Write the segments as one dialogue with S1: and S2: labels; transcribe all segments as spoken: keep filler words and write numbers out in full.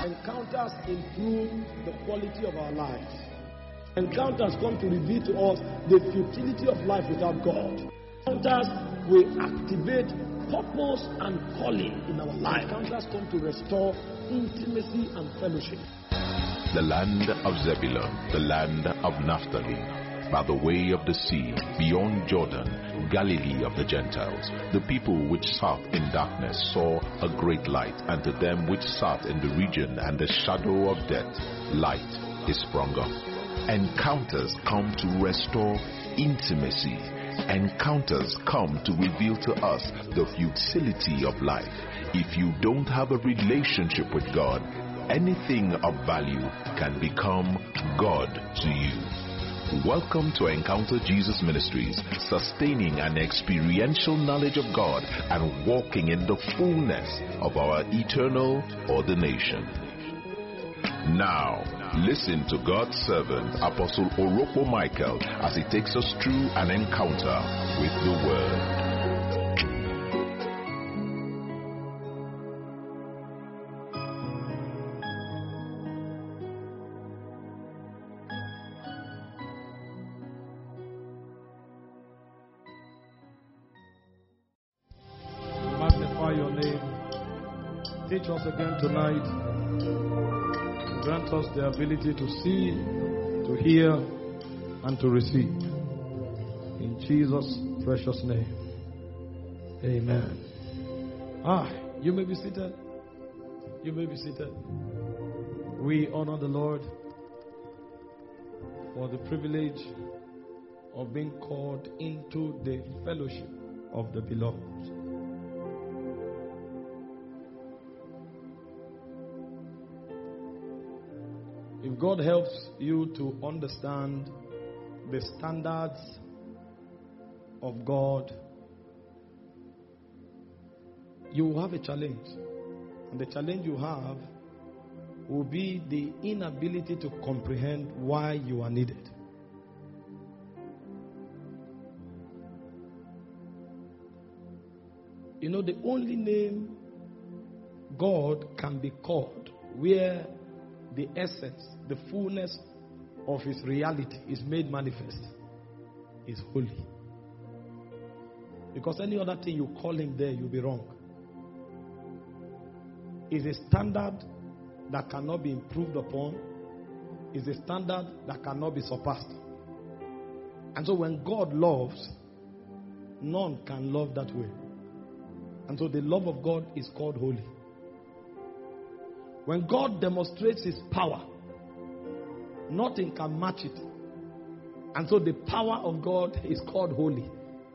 S1: Encounters improve the quality of our lives. Encounters come to reveal to us the futility of life without God. Encounters will activate purpose and calling in our life. Encounters come to restore intimacy and fellowship.
S2: The land of Zebulun, the land of Naphtali, by the way of the sea, beyond Jordan, Galilee of the Gentiles, the people which sat in darkness saw a great light, and to them which sat in the region and the shadow of death, light is sprung up. Encounters come to restore intimacy. Encounters come to reveal to us the futility of life. If you don't have a relationship with God, anything of value can become God to you. Welcome to Encounter Jesus Ministries, sustaining an experiential knowledge of God and walking in the fullness of our eternal ordination. Now, listen to God's servant, Apostle Orokpo Michael, as he takes us through an encounter with the Word.
S1: Teach us again tonight. Grant us the ability to see, to hear, and to receive. In Jesus' precious name. Amen. Ah, you may be seated. You may be seated. We honor the Lord for the privilege of being called into the fellowship of the beloved. If God helps you to understand the standards of God, you will have a challenge. And the challenge you have will be the inability to comprehend why you are needed. You know, the only name God can be called where the essence, the fullness of His reality is made manifest is holy. Because any other thing you call Him there, you'll be wrong. It's a standard that cannot be improved upon. It's a standard that cannot be surpassed. And so when God loves, none can love that way. And so the love of God is called holy. When God demonstrates His power, nothing can match it. And so the power of God is called holy.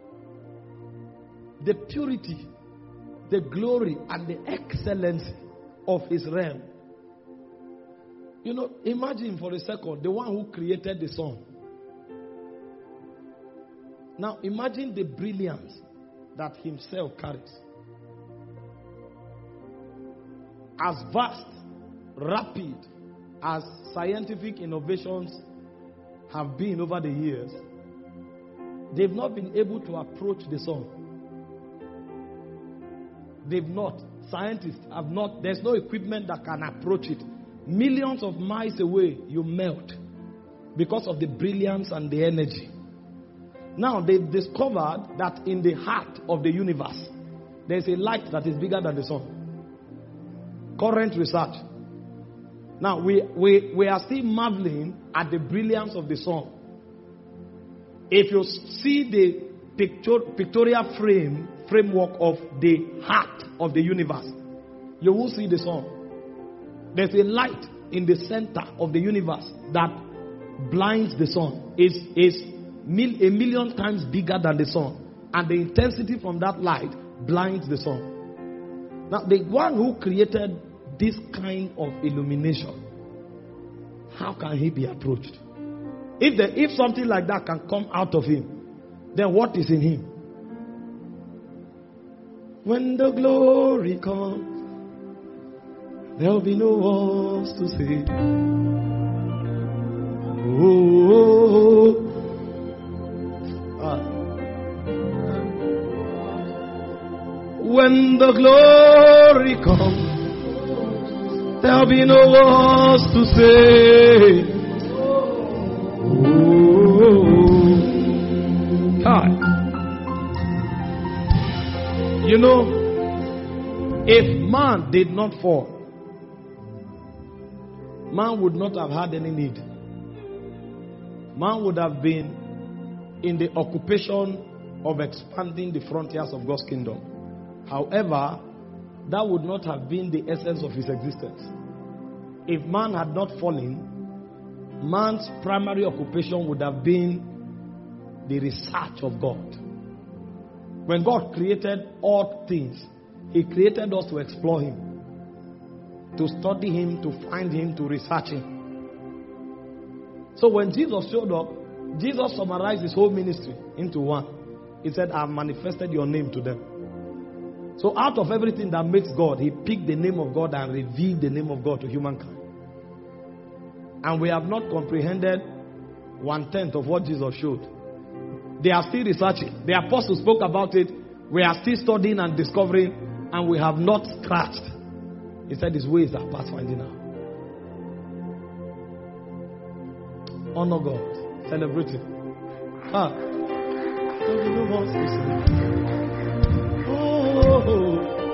S1: The purity, the glory, and the excellency of His realm. You know, imagine for a second the one who created the sun. Now imagine the brilliance that Himself carries. As vast, rapid as scientific innovations have been over the years, they've not been able to approach the sun. They've not. Scientists have not. There's no equipment that can approach it. Millions of miles away, you melt because of the brilliance and the energy. Now, they've discovered that in the heart of the universe, there's a light that is bigger than the sun. Current research. Now, we, we, we are still marveling at the brilliance of the sun. If you see the picture, pictorial frame, framework of the heart of the universe, you will see the sun. There's a light in the center of the universe that blinds the sun. It's, it's mil, a million times bigger than the sun. And the intensity from that light blinds the sun. Now, the one who created this kind of illumination, how can He be approached? If the, if something like that can come out of Him, then what is in Him? When the glory comes, there will be no words to say. Oh, oh, oh. Ah. When the glory comes, There'll be no words to say. Oh, God. You know, if man did not fall, man would not have had any need. Man would have been in the occupation of expanding the frontiers of God's kingdom. However, that would not have been the essence of his existence. If man had not fallen, man's primary occupation would have been the research of God. When God created all things, He created us to explore Him, to study Him, to find Him, to research Him. So when Jesus showed up, Jesus summarized His whole ministry into one. He said, I have manifested your name to them. So out of everything that makes God, He picked the name of God and revealed the name of God to humankind. And we have not comprehended one-tenth of what Jesus showed. They are still researching. The apostles spoke about it. We are still studying and discovering, and we have not scratched. He said His ways are past finding out. Honor God. Celebrate Him. Ah. Oh.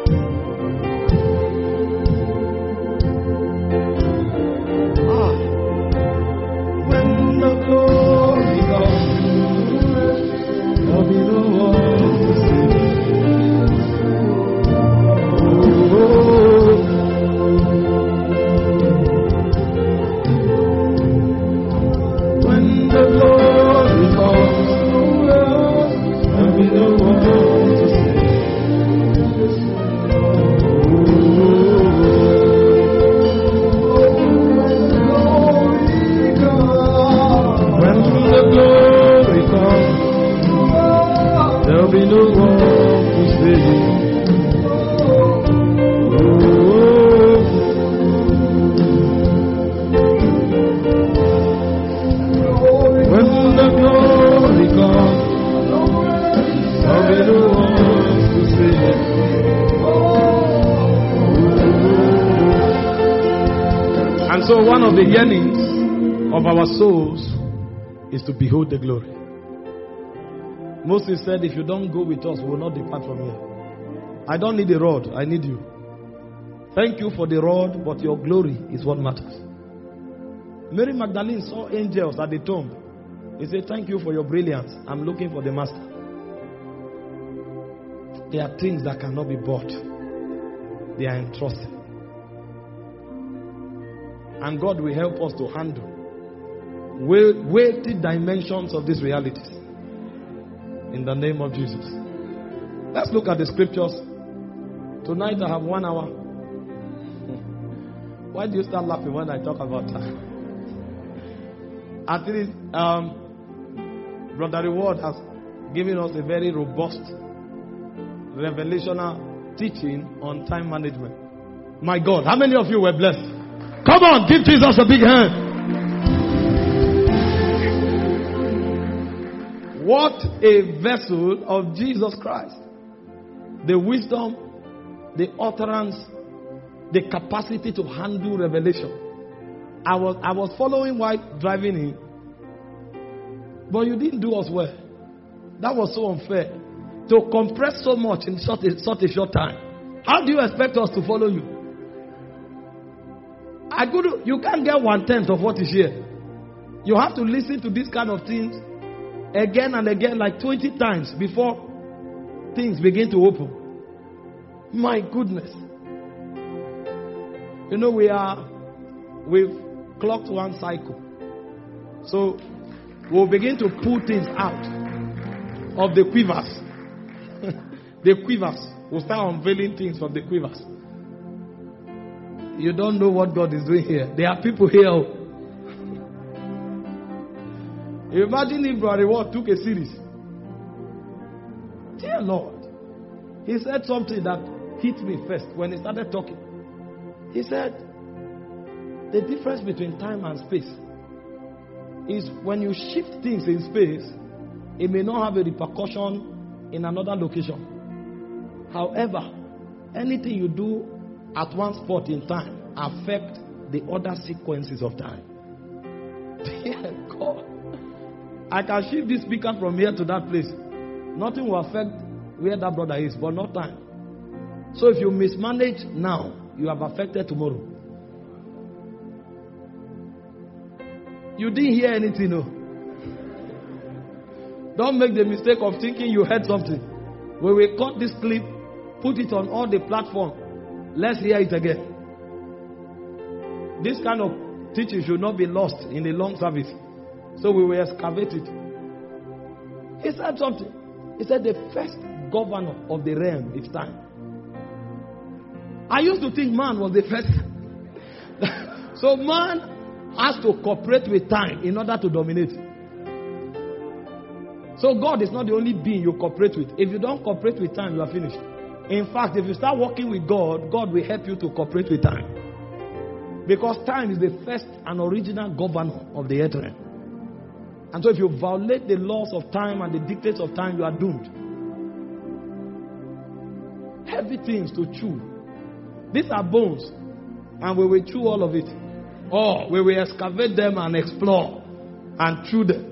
S1: Ah. When the glory comes, there'll be no one to see. Oh. When the glory comes, there'll be no one to see. When the glory comes, there'll be no one to say. When the glory comes, there'll be no one to say. And so one of the yearnings of our souls is to behold the glory. Moses said, if you don't go with us, we will not depart from here. I don't need a rod, I need you. Thank you for the rod, but your glory is what matters. Mary Magdalene saw angels at the tomb. He said, thank you for your brilliance. I'm looking for the master. There are things that cannot be bought. They are entrusted. And God will help us to handle weighty dimensions of these realities. In the name of Jesus. Let's look at the scriptures. Tonight I have one hour. Why do you start laughing when I talk about that? At least, um, Brother Reward has given us a very robust revelational teaching on time management. My God, how many of you were blessed? Come on, give Jesus a big hand. What a vessel of Jesus Christ. The wisdom, the utterance, the capacity to handle revelation. I was I was following while driving in. But you didn't do us well. That was so unfair. To compress so much in such a, such a short time. How do you expect us to follow you? I could, you can't get one-tenth of what is here. You have to listen to this kind of things again and again, like twenty times before things begin to open. My goodness. You know, we are, we've clocked one cycle. So, we'll begin to pull things out of the quivers. The quivers. We'll start unveiling things from the quivers. You don't know what God is doing here. There are people here. Imagine if Brother Reward took a series. Dear Lord. He said something that hit me first when he started talking. He said, the difference between time and space is when you shift things in space, it may not have a repercussion in another location. However, anything you do at one spot in time affect the other sequences of time. Dear God. I can shift this speaker from here to that place. Nothing will affect where that brother is, but not time. So if you mismanage now, you have affected tomorrow. You didn't hear anything, no. Don't make the mistake of thinking you heard something. When we cut this clip, put it on all the platforms. Let's hear it again. This kind of teaching should not be lost in the long service. So we will excavate it. He said something. He said the first governor of the realm is time. I used to think man was the first. So man has to cooperate with time in order to dominate. So God is not the only being you cooperate with. If you don't cooperate with time, you are finished. In fact, if you start working with God, God will help you to cooperate with time. Because time is the first and original governor of the earth realm. And so if you violate the laws of time and the dictates of time, you are doomed. Heavy things to chew. These are bones. And we will chew all of it. Or we will excavate them and explore and chew them.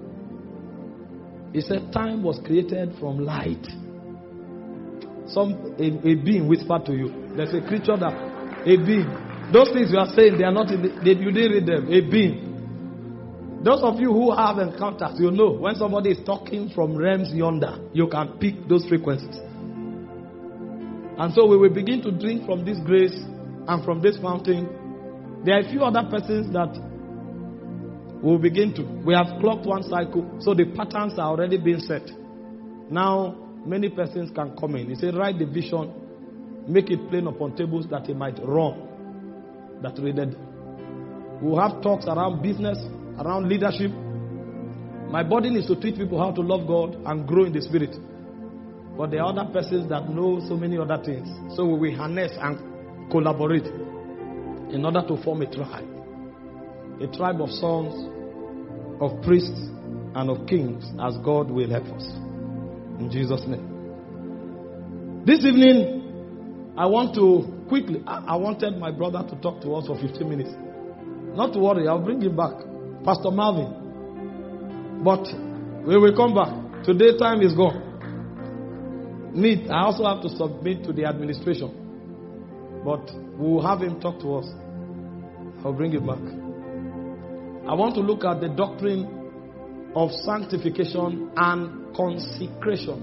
S1: He said time was created from light. Some a, a being whispered to you. There's a creature that a being. Those things you are saying, they are not in the, they, you didn't read them. A being. Those of you who have encounters, you know when somebody is talking from realms yonder, you can pick those frequencies. And so we will begin to drink from this grace and from this fountain. There are a few other persons that will begin to. We have clocked one cycle, so the patterns are already being set. Now, many persons can come in. He said, write the vision, make it plain upon tables that it might run. That read it. We'll have talks around business, around leadership. My burden is to teach people how to love God and grow in the spirit. But there are other persons that know so many other things. So we will harness and collaborate in order to form a tribe. A tribe of sons, of priests, and of kings, as God will help us. In Jesus' name. This evening, I want to quickly, I, I wanted my brother to talk to us for fifteen minutes. Not to worry, I'll bring him back. Pastor Marvin. But we will come back. Today time is gone. Need, I also have to submit to the administration. But we will have him talk to us. I'll bring him back. I want to look at the doctrine of sanctification and consecration.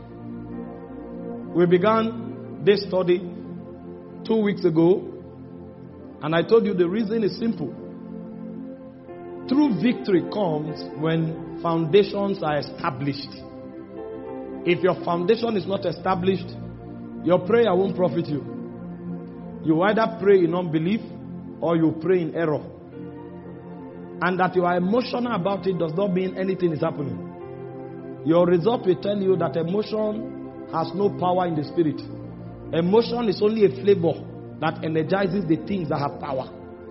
S1: We began this study two weeks ago, and I told you the reason is simple. True victory comes when foundations are established. If your foundation is not established, your prayer won't profit you. You either pray in unbelief or you pray in error. And that you are emotional about it does not mean anything is happening. Your result will tell you that emotion has no power in the spirit. Emotion is only a flavor that energizes the things that have power.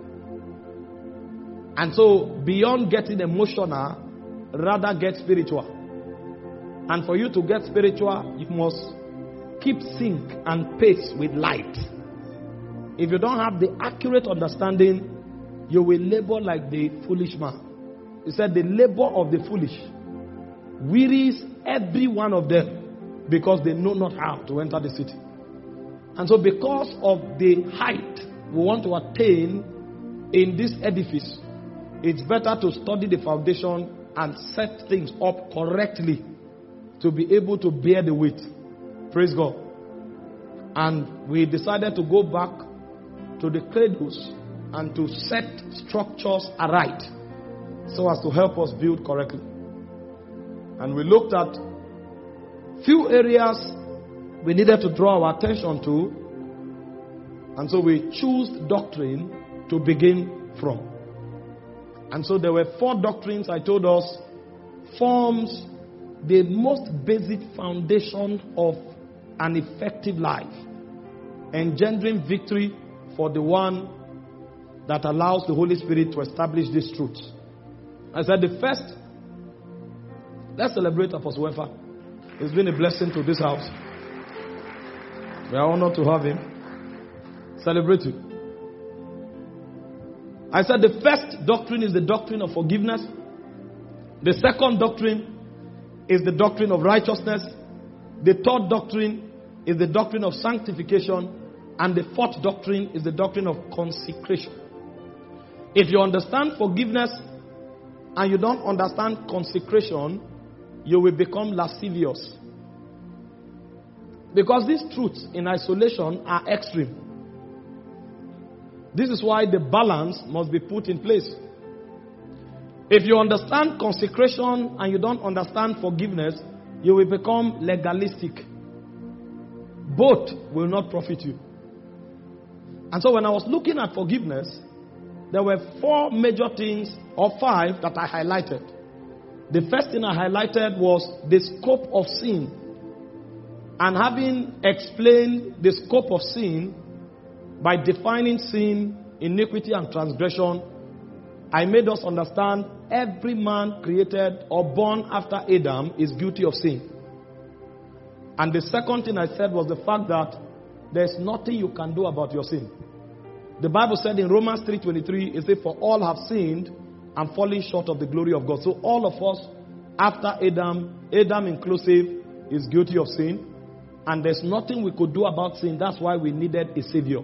S1: And so, beyond getting emotional, rather get spiritual. And for you to get spiritual, you must keep sync and pace with light. If you don't have the accurate understanding, you will labor like the foolish man. He said the labor of the foolish wearies every one of them because they know not how to enter the city. And so because of the height we want to attain in this edifice, it's better to study the foundation and set things up correctly to be able to bear the weight. Praise God. And we decided to go back to the cradles and to set structures aright so as to help us build correctly. And we looked at few areas we needed to draw our attention to, and so we chose doctrine to begin from. And so there were four doctrines I told us forms the most basic foundation of an effective life, engendering victory for the one that allows the Holy Spirit to establish these truths. I said the first, let's celebrate Apostle Wefa. It's been a blessing to this house. We are honored to have him. Celebrate him. I said the first doctrine is the doctrine of forgiveness. The second doctrine is the doctrine of righteousness. The third doctrine is the doctrine of sanctification. And the fourth doctrine is the doctrine of consecration. If you understand forgiveness and you don't understand consecration, you will become lascivious. Because these truths in isolation are extreme. This is why the balance must be put in place. If you understand consecration and you don't understand forgiveness, you will become legalistic. Both will not profit you. And so when I was looking at forgiveness, there were four major things, or five, that I highlighted. The first thing I highlighted was the scope of sin. And having explained the scope of sin by defining sin, iniquity, and transgression, I made us understand every man created or born after Adam is guilty of sin. And the second thing I said was the fact that there's nothing you can do about your sin. The Bible said in Romans three twenty-three, it said, for all have sinned and fallen short of the glory of God. So all of us, after Adam, Adam inclusive, is guilty of sin. And there's nothing we could do about sin. That's why we needed a Savior.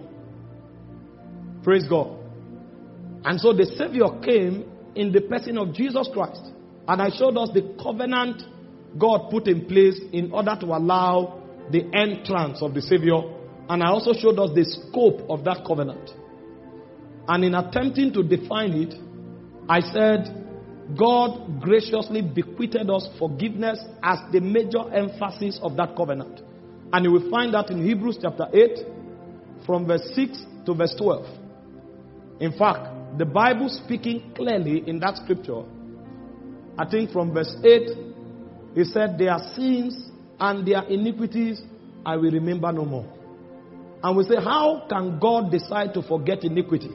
S1: Praise God. And so the Savior came in the person of Jesus Christ. And I showed us the covenant God put in place in order to allow the entrance of the Savior. And I also showed us the scope of that covenant. And in attempting to define it, I said, God graciously bequeathed us forgiveness as the major emphasis of that covenant. And you will find that in Hebrews chapter eight, from verse six to verse twelve. In fact, the Bible speaking clearly in that scripture, I think from verse eight, he said, their sins and their iniquities I will remember no more. And we say, how can God decide to forget iniquity?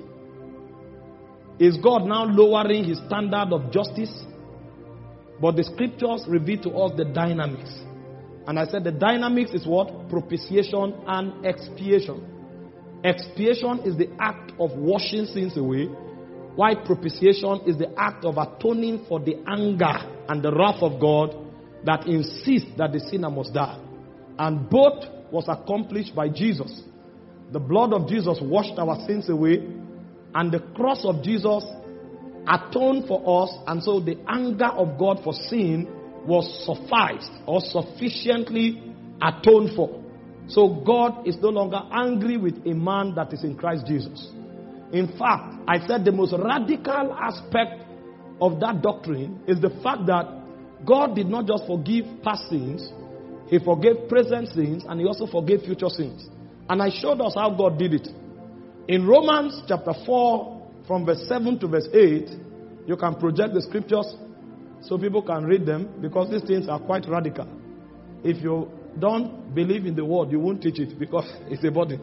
S1: Is God now lowering his standard of justice? But the scriptures reveal to us the dynamics. And I said the dynamics is what? Propitiation and expiation. Expiation is the act of washing sins away, while propitiation is the act of atoning for the anger and the wrath of God that insists that the sinner must die. And both was accomplished by Jesus. The blood of Jesus washed our sins away, and the cross of Jesus atoned for us, and so the anger of God for sin was sufficed or sufficiently atoned for. So God is no longer angry with a man that is in Christ Jesus. In fact, I said the most radical aspect of that doctrine is the fact that God did not just forgive past sins, he forgave present sins, and he also forgave future sins. And I showed us how God did it. In Romans chapter four, from verse seven to verse eight, you can project the scriptures so people can read them, because these things are quite radical. If you don't believe in the word, you won't teach it because it's a burden.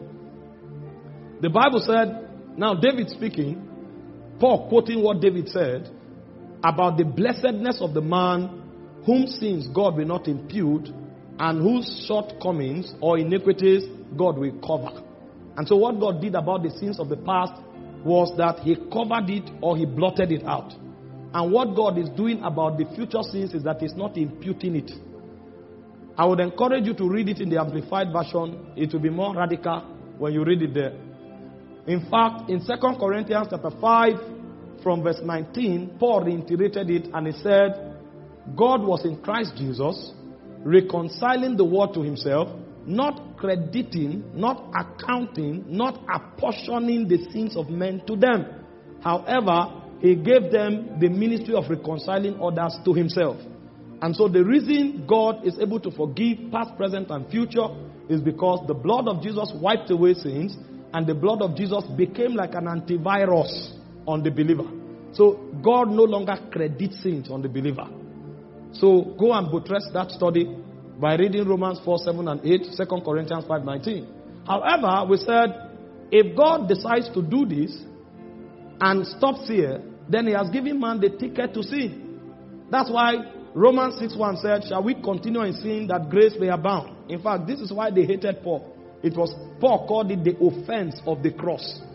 S1: The Bible said, now David speaking, Paul quoting what David said about the blessedness of the man whom sins God will not impute and whose shortcomings or iniquities God will cover. And so what God did about the sins of the past was that he covered it or he blotted it out. And what God is doing about the future sins is that he's not imputing it. I would encourage you to read it in the Amplified Version. It will be more radical when you read it there. In fact, in Second Corinthians chapter five, from verse nineteen, Paul reiterated it and he said, God was in Christ Jesus, reconciling the world to himself, not crediting, not accounting, not apportioning the sins of men to them. However, he gave them the ministry of reconciling others to himself. And so the reason God is able to forgive past, present, and future is because the blood of Jesus wiped away sins, and the blood of Jesus became like an antivirus on the believer. So God no longer credits sins on the believer. So go and buttress that study by reading Romans four, seven, and eight, Second Corinthians five, nineteen. However, we said, if God decides to do this and stops here, then he has given man the ticket to sin. That's why Romans six, one said, shall we continue in sin that grace may abound? In fact, this is why they hated Paul. It was, Paul called it the offense of the cross.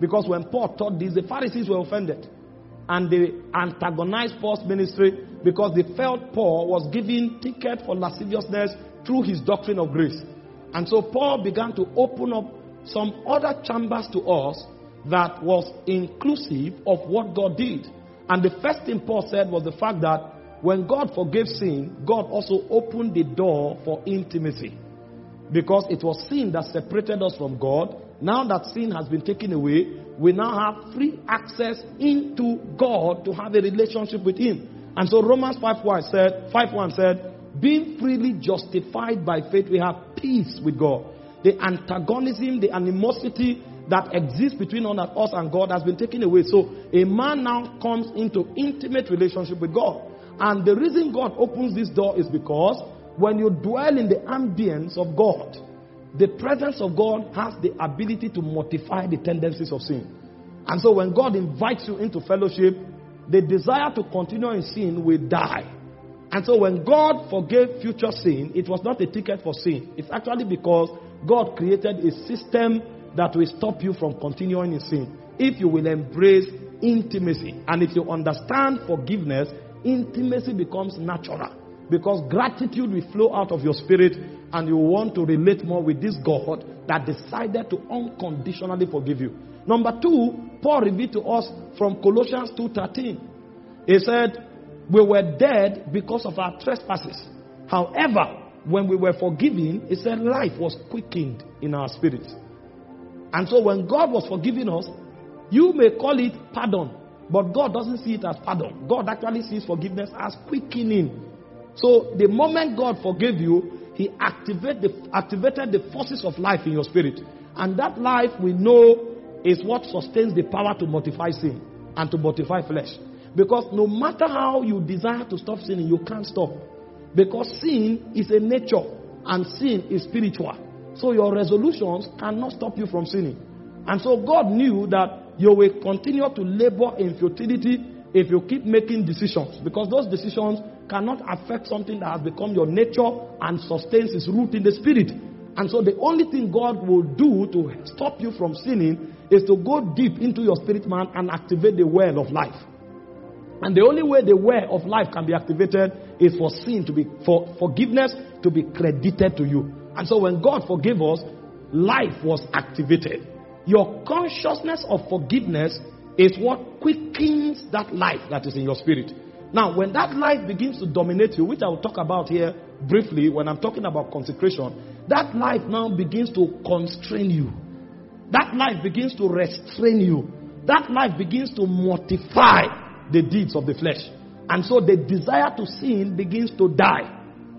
S1: Because when Paul taught this, the Pharisees were offended. And they antagonized Paul's ministry because they felt Paul was giving ticket for lasciviousness through his doctrine of grace. And so Paul began to open up some other chambers to us that was inclusive of what God did. And the first thing Paul said was the fact that when God forgave sin, God also opened the door for intimacy. Because it was sin that separated us from God. Now that sin has been taken away, we now have free access into God to have a relationship with Him. And so Romans five one said, five one said, being freely justified by faith, we have peace with God. The antagonism, the animosity that exists between us and God has been taken away. So a man now comes into intimate relationship with God. And the reason God opens this door is because when you dwell in the ambience of God, the presence of God has the ability to mortify the tendencies of sin. And so when God invites you into fellowship, the desire to continue in sin will die. And so when God forgave future sin, it was not a ticket for sin. It's actually because God created a system that will stop you from continuing in sin. If you will embrace intimacy, and if you understand forgiveness, intimacy becomes natural. Because gratitude will flow out of your spirit, and you want to relate more with this God that decided to unconditionally forgive you. Number two, Paul revealed to us from Colossians two thirteen. He said, we were dead because of our trespasses. However, when we were forgiven, he said life was quickened in our spirits. And so when God was forgiving us, you may call it pardon, but God doesn't see it as pardon. God actually sees forgiveness as quickening. So the moment God forgave you, He activate the, activated the forces of life in your spirit. And that life we know is what sustains the power to mortify sin and to mortify flesh. Because no matter how you desire to stop sinning, you can't stop. Because sin is a nature and sin is spiritual. So your resolutions cannot stop you from sinning. And so God knew that you will continue to labor in futility if you keep making decisions. Because those decisions cannot affect something that has become your nature and sustains its root in the spirit. And so the only thing God will do to stop you from sinning is to go deep into your spirit man and activate the well of life. And the only way the well of life can be activated is for sin to be, for forgiveness to be credited to you. And so when God forgave us, life was activated. Your consciousness of forgiveness is what quickens that life that is in your spirit. Now, when that life begins to dominate you, which I will talk about here briefly when I'm talking about consecration, that life now begins to constrain you. That life begins to restrain you. That life begins to mortify the deeds of the flesh. And so the desire to sin begins to die.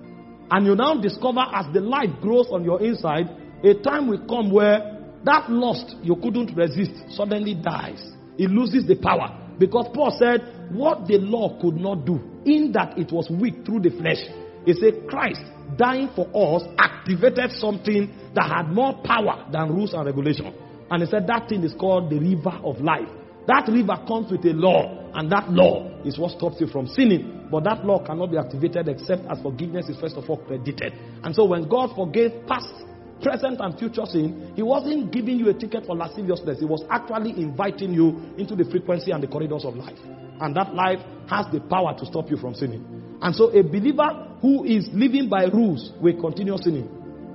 S1: And you now discover as the life grows on your inside, a time will come where that lust you couldn't resist suddenly dies. It loses the power. Because Paul said, what the law could not do, in that it was weak through the flesh. He said, Christ dying for us activated something that had more power than rules and regulation. And he said that thing is called the river of life. That river comes with a law, and that law is what stops you from sinning. But that law cannot be activated except as forgiveness is first of all credited. And so when God forgave past, present, and future sin, He wasn't giving you a ticket for lasciviousness. He was actually inviting you into the frequency and the corridors of life. And that life has the power to stop you from sinning. And so a believer who is living by rules will continue sinning.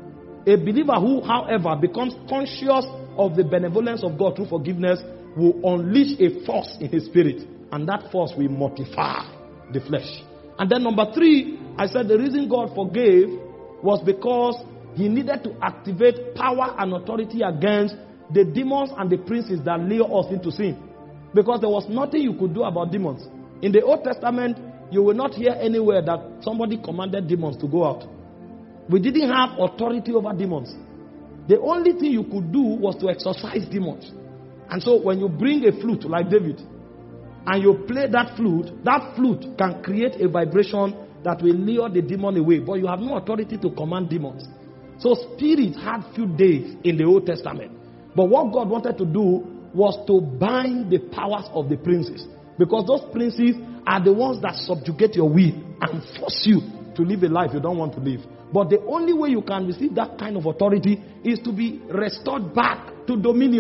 S1: A believer who, however, becomes conscious of the benevolence of God through forgiveness will unleash a force in his spirit, and that force will mortify the flesh. And then number three, I said the reason God forgave was because He needed to activate power and authority against the demons and the princes that lure us into sin. Because there was nothing you could do about demons. In the Old Testament, you will not hear anywhere that somebody commanded demons to go out. We didn't have authority over demons. The only thing you could do was to exorcise demons. And so when you bring a flute like David and you play that flute, that flute can create a vibration that will lure the demon away. But you have no authority to command demons. So spirits had few days in the Old Testament. But what God wanted to do was to bind the powers of the princes. Because those princes are the ones that subjugate your will and force you to live a life you don't want to live. But the only way you can receive that kind of authority is to be restored back to dominion.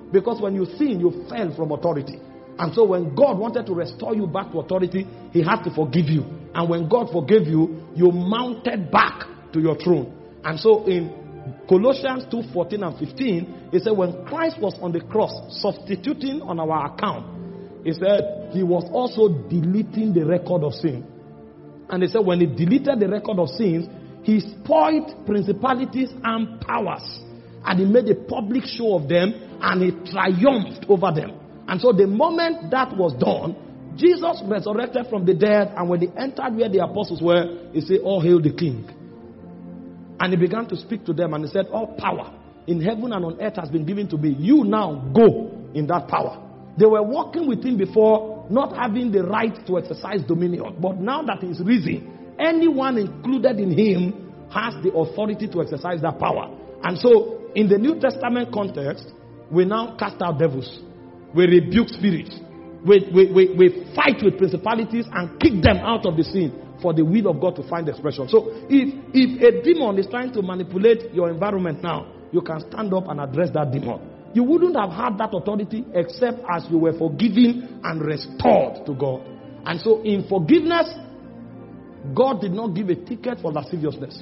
S1: Because when you sin, you fell from authority. And so when God wanted to restore you back to authority, he had to forgive you. And when God forgave you, you mounted back to your throne. And so in Colossians two fourteen and fifteen, it said when Christ was on the cross, substituting on our account, he said he was also deleting the record of sin. And he said when he deleted the record of sins, he spoiled principalities and powers. And he made a public show of them, and he triumphed over them. And so the moment that was done, Jesus resurrected from the dead, and when he entered where the apostles were, he said, all hail the King. And he began to speak to them, and he said, all power in heaven and on earth has been given to me. You now go in that power. They were walking with him before, not having the right to exercise dominion. But now that he's risen, anyone included in him has the authority to exercise that power. And so, in the New Testament context, we now cast out devils. We rebuke spirits. We, we, we, we fight with principalities and kick them out of the scene for the will of God to find expression. So if, if a demon is trying to manipulate your environment now, you can stand up and address that demon. You wouldn't have had that authority except as you were forgiven and restored to God. And so in forgiveness, God did not give a ticket for lasciviousness.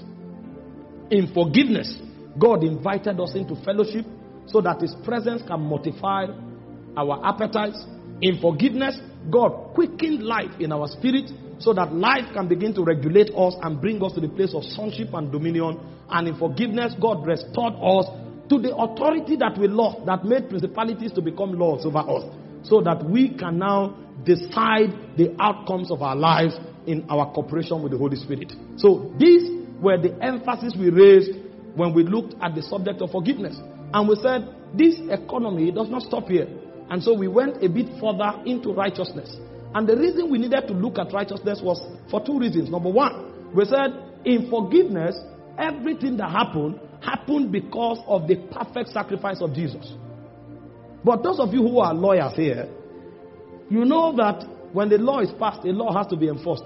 S1: In forgiveness, God invited us into fellowship so that his presence can mortify our appetites. In forgiveness, God quickened life in our spirit so that life can begin to regulate us and bring us to the place of sonship and dominion. And in forgiveness, God restored us to the authority that we lost, that made principalities to become lords over us, so that we can now decide the outcomes of our lives in our cooperation with the Holy Spirit. So these were the emphasis we raised when we looked at the subject of forgiveness. And we said, this economy does not stop here. And so we went a bit further into righteousness. And the reason we needed to look at righteousness was for two reasons. Number one, we said in forgiveness, everything that happened, happened because of the perfect sacrifice of Jesus. But those of you who are lawyers here, you know that when the law is passed, a law has to be enforced.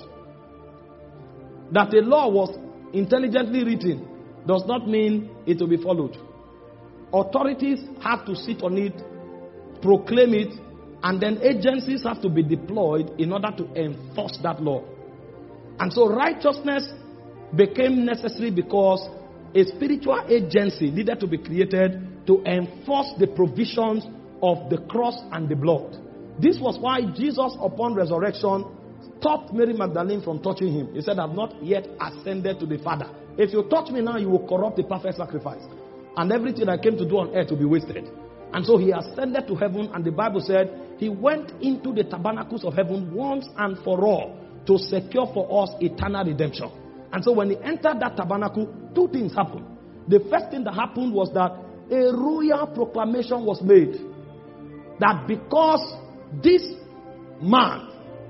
S1: That a law was intelligently written does not mean it will be followed. Authorities have to sit on it, proclaim it, and then agencies have to be deployed in order to enforce that law. And so righteousness became necessary because a spiritual agency needed to be created to enforce the provisions of the cross and the blood. This was why Jesus, upon resurrection, stopped Mary Magdalene from touching him. He said, I have not yet ascended to the Father. If you touch me now, you will corrupt the perfect sacrifice. And everything I came to do on earth will be wasted. And so he ascended to heaven, and the Bible said he went into the tabernacles of heaven once and for all to secure for us eternal redemption. And so when he entered that tabernacle, two things happened. The first thing that happened was that a royal proclamation was made that because this man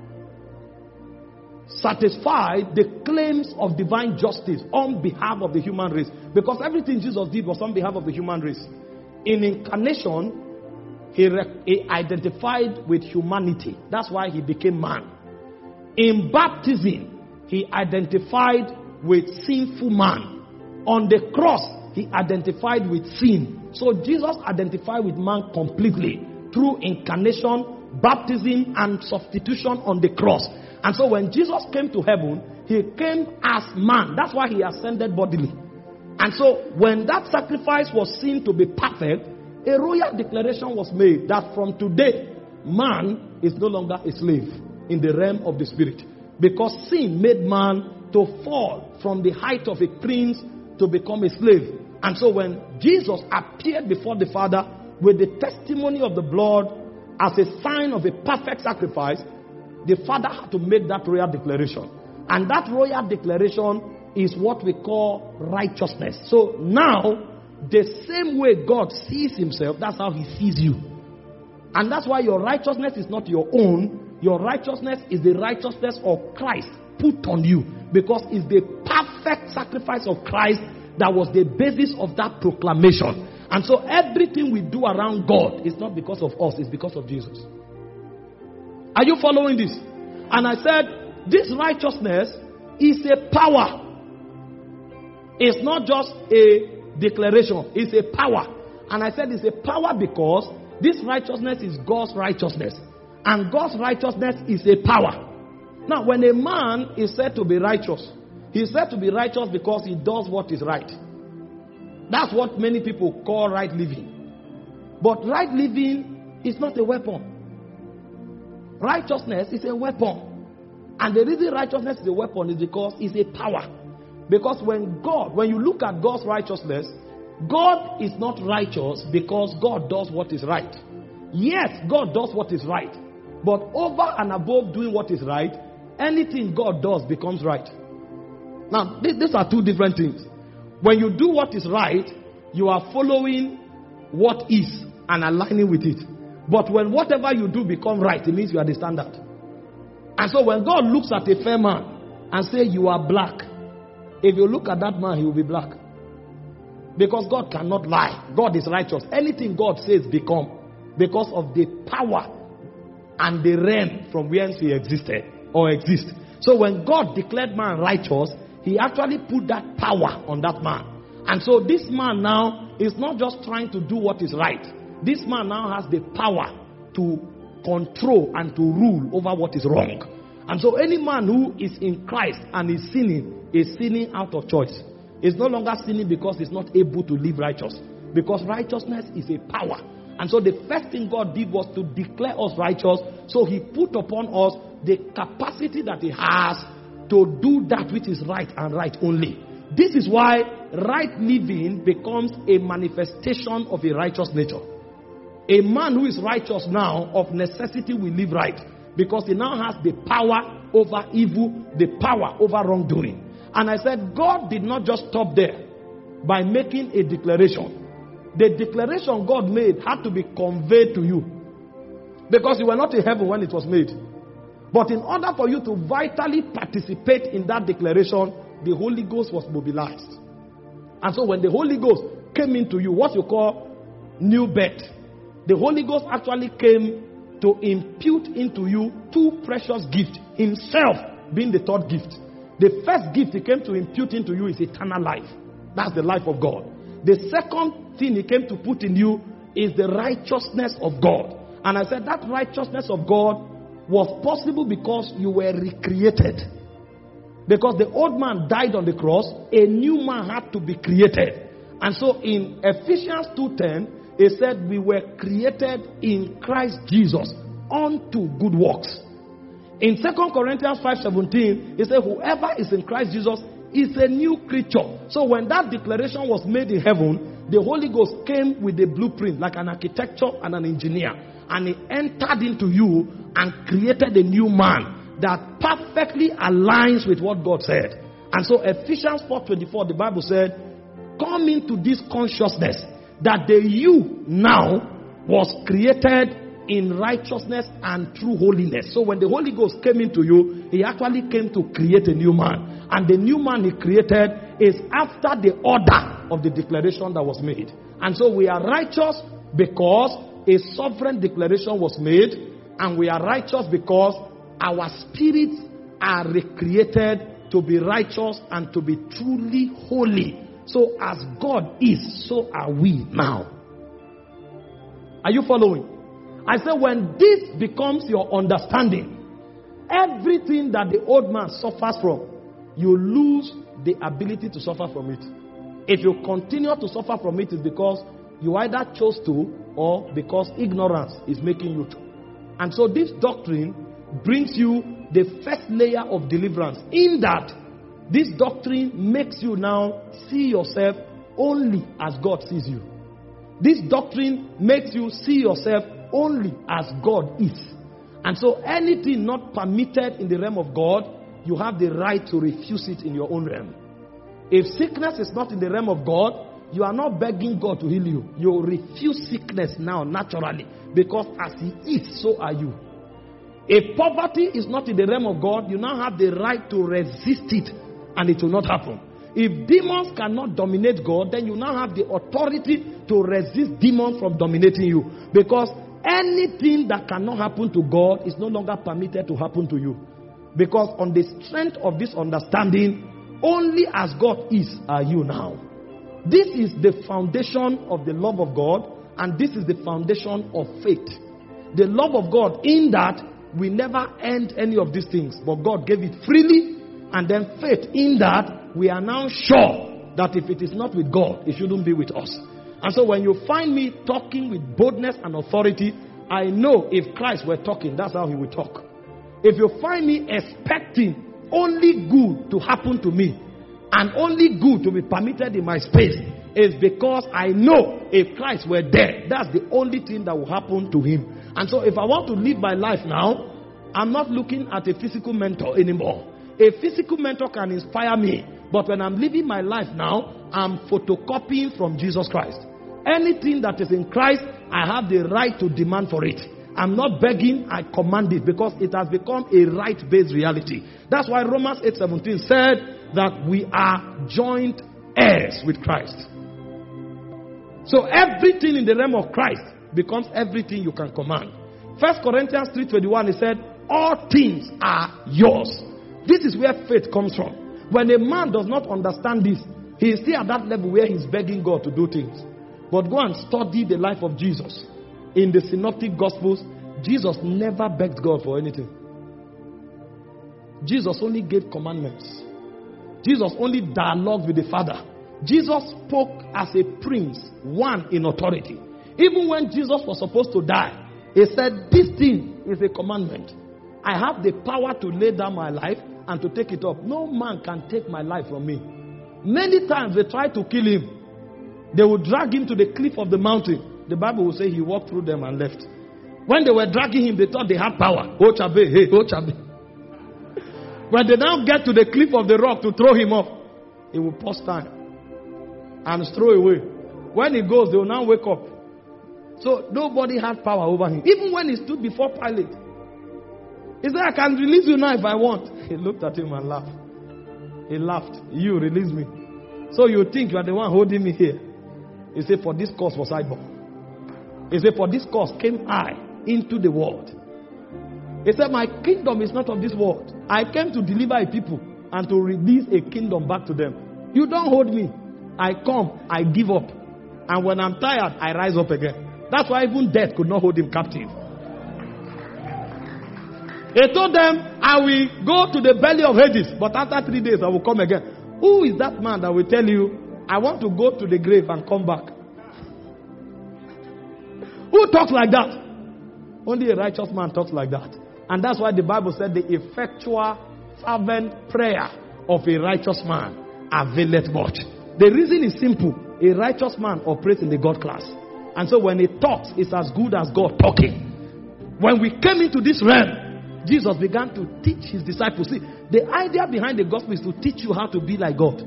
S1: satisfied the claims of divine justice on behalf of the human race, because everything Jesus did was on behalf of the human race. In incarnation, he, re- he identified with humanity. That's why he became man. In baptism, he identified with sinful man. On the cross, he identified with sin. So Jesus identified with man completely through incarnation, baptism, and substitution on the cross. And so when Jesus came to heaven, he came as man. That's why he ascended bodily. And so when that sacrifice was seen to be perfect, a royal declaration was made that from today, man is no longer a slave in the realm of the spirit. Because sin made man to fall from the height of a prince to become a slave. And so when Jesus appeared before the Father with the testimony of the blood as a sign of a perfect sacrifice, the Father had to make that royal declaration. And that royal declaration is what we call righteousness. So now, the same way God sees himself, that's how he sees you. And that's why your righteousness is not your own. Your righteousness is the righteousness of Christ put on you. Because it's the perfect sacrifice of Christ that was the basis of that proclamation. And so everything we do around God is not because of us, it's because of Jesus. Are you following this? And I said, this righteousness is a power. It's not just a declaration. It's a power. And I said it's a power because This righteousness is God's righteousness. And God's righteousness is a power. Now, when a man is said to be righteous, he is said to be righteous because he does what is right. That's what many people call right living. But right living is not a weapon. Righteousness is a weapon. And the reason righteousness is a weapon is because it's a power. Because when God, when you look at God's righteousness, God is not righteous because God does what is right. Yes, God does what is right. But over and above doing what is right, anything God does becomes right. Now, th- these are two different things. When you do what is right, you are following what is and aligning with it. But when whatever you do becomes right, it means you are the standard. And so when God looks at a fair man and says you are black, if you look at that man, he will be black. Because God cannot lie. God is righteous. Anything God says become because of the power and the realm from whence he existed or exists. So when God declared man righteous, he actually put that power on that man. And so this man now is not just trying to do what is right. This man now has the power to control and to rule over what is wrong. And so any man who is in Christ and is sinning is sinning out of choice. It's no longer sinning because he's not able to live righteous. Because righteousness is a power. And so the first thing God did was to declare us righteous. So he put upon us the capacity that he has to do that which is right and right only. This is why right living becomes a manifestation of a righteous nature. A man who is righteous now of necessity will live right because he now has the power over evil, the power over wrongdoing. And I said God did not just stop there by making a declaration. The declaration God made had to be conveyed to you because you were not in heaven when it was made. But in order for you to vitally participate in that declaration, the Holy Ghost was mobilized. And so when the Holy Ghost came into you, what you call new birth, the Holy Ghost actually came to impute into you two precious gifts, himself being the third gift. The first gift he came to impute into you is eternal life. That's the life of God. The second thing he came to put in you is the righteousness of God. And I said that righteousness of God was possible because you were recreated. Because the old man died on the cross, a new man had to be created. And so in Ephesians two ten, it said we were created in Christ Jesus unto good works. In Second Corinthians five seventeen, it said whoever is in Christ Jesus is a new creature. So when that declaration was made in heaven, the Holy Ghost came with a blueprint like an architecture and an engineer. And he entered into you and created a new man that perfectly aligns with what God said. And so Ephesians four twenty-four, the Bible said, come into this consciousness that the you now was created in righteousness and true holiness. So when the Holy Ghost came into you, he actually came to create a new man. And the new man he created is after the order of the declaration that was made. And so we are righteous because a sovereign declaration was made, and we are righteous because our spirits are recreated to be righteous and to be truly holy. So as God is, so are we now. Are you following? I said when this becomes your understanding, everything that the old man suffers from, you lose the ability to suffer from it. If you continue to suffer from it, it's because you either chose to or because ignorance is making you to. And so this doctrine brings you the first layer of deliverance, in that this doctrine makes you now see yourself only as God sees you. This doctrine makes you see yourself only as God is. And so anything not permitted in the realm of God, you have the right to refuse it in your own realm. If sickness is not in the realm of God, you are not begging God to heal you. You refuse sickness now naturally, because as he is, so are you. If poverty is not in the realm of God, you now have the right to resist it, and it will not happen. If demons cannot dominate God, then you now have the authority to resist demons from dominating you. Because anything that cannot happen to God is no longer permitted to happen to you. Because on the strength of this understanding, only as God is are you now. This is the foundation of the love of God, And this is the foundation of faith. The love of God in that we never earned any of these things, but God gave it freely. And then faith in that we are now sure that if it is not with God, it shouldn't be with us. And so when you find me talking with boldness and authority, I know if Christ were talking, that's how he would talk. If you find me expecting only good to happen to me and only good to be permitted in my space, it's because I know if Christ were there, that's the only thing that will happen to him. And so if I want to live my life now, I'm not looking at a physical mentor anymore. A physical mentor can inspire me, but when I'm living my life now, I'm photocopying from Jesus Christ. Anything that is in Christ, I have the right to demand for it. I'm not begging, I command it, because it has become a right-based reality. That's why Romans eight seventeen said that we are joint heirs with Christ. So everything in the realm of Christ becomes everything you can command. First Corinthians three twenty-one, he said, all things are yours. This is where faith comes from. When a man does not understand this, he is still at that level where he's begging God to do things. But go and study the life of Jesus. In the Synoptic Gospels, Jesus never begged God for anything. Jesus only gave commandments. Jesus only dialogued with the Father. Jesus spoke as a prince, one in authority. Even when Jesus was supposed to die, he said, this thing is a commandment. I have the power to lay down my life and to take it up. No man can take my life from me. Many times they tried to kill him. They would drag him to the cliff of the mountain. The Bible will say he walked through them and left. When they were dragging him, they thought they had power. Oh, chabe, hey, oh, chabe. When they now get to the cliff of the rock to throw him off, he will pause time and throw away. When he goes, they will now wake up. So nobody had power over him. Even when he stood before Pilate, he said, I can release you now if I want. He looked at him and laughed. He laughed. You release me. So you think you are the one holding me here. He said, for this cause was I born. He said, for this cause came I into the world. He said, my kingdom is not of this world. I came to deliver a people and to release a kingdom back to them. You don't hold me. I come, I give up. And when I'm tired, I rise up again. That's why even death could not hold him captive. He told them, I will go to the belly of Hades, but after three days I will come again. Who is that man that will tell you, I want to go to the grave and come back? Who talks like that? Only a righteous man talks like that. And that's why the Bible said the effectual, fervent prayer of a righteous man availeth much. The reason is simple. A righteous man operates in the God class. And so when he talks, it's as good as God talking. When we came into this realm, Jesus began to teach his disciples. See, the idea behind the gospel is to teach you how to be like God.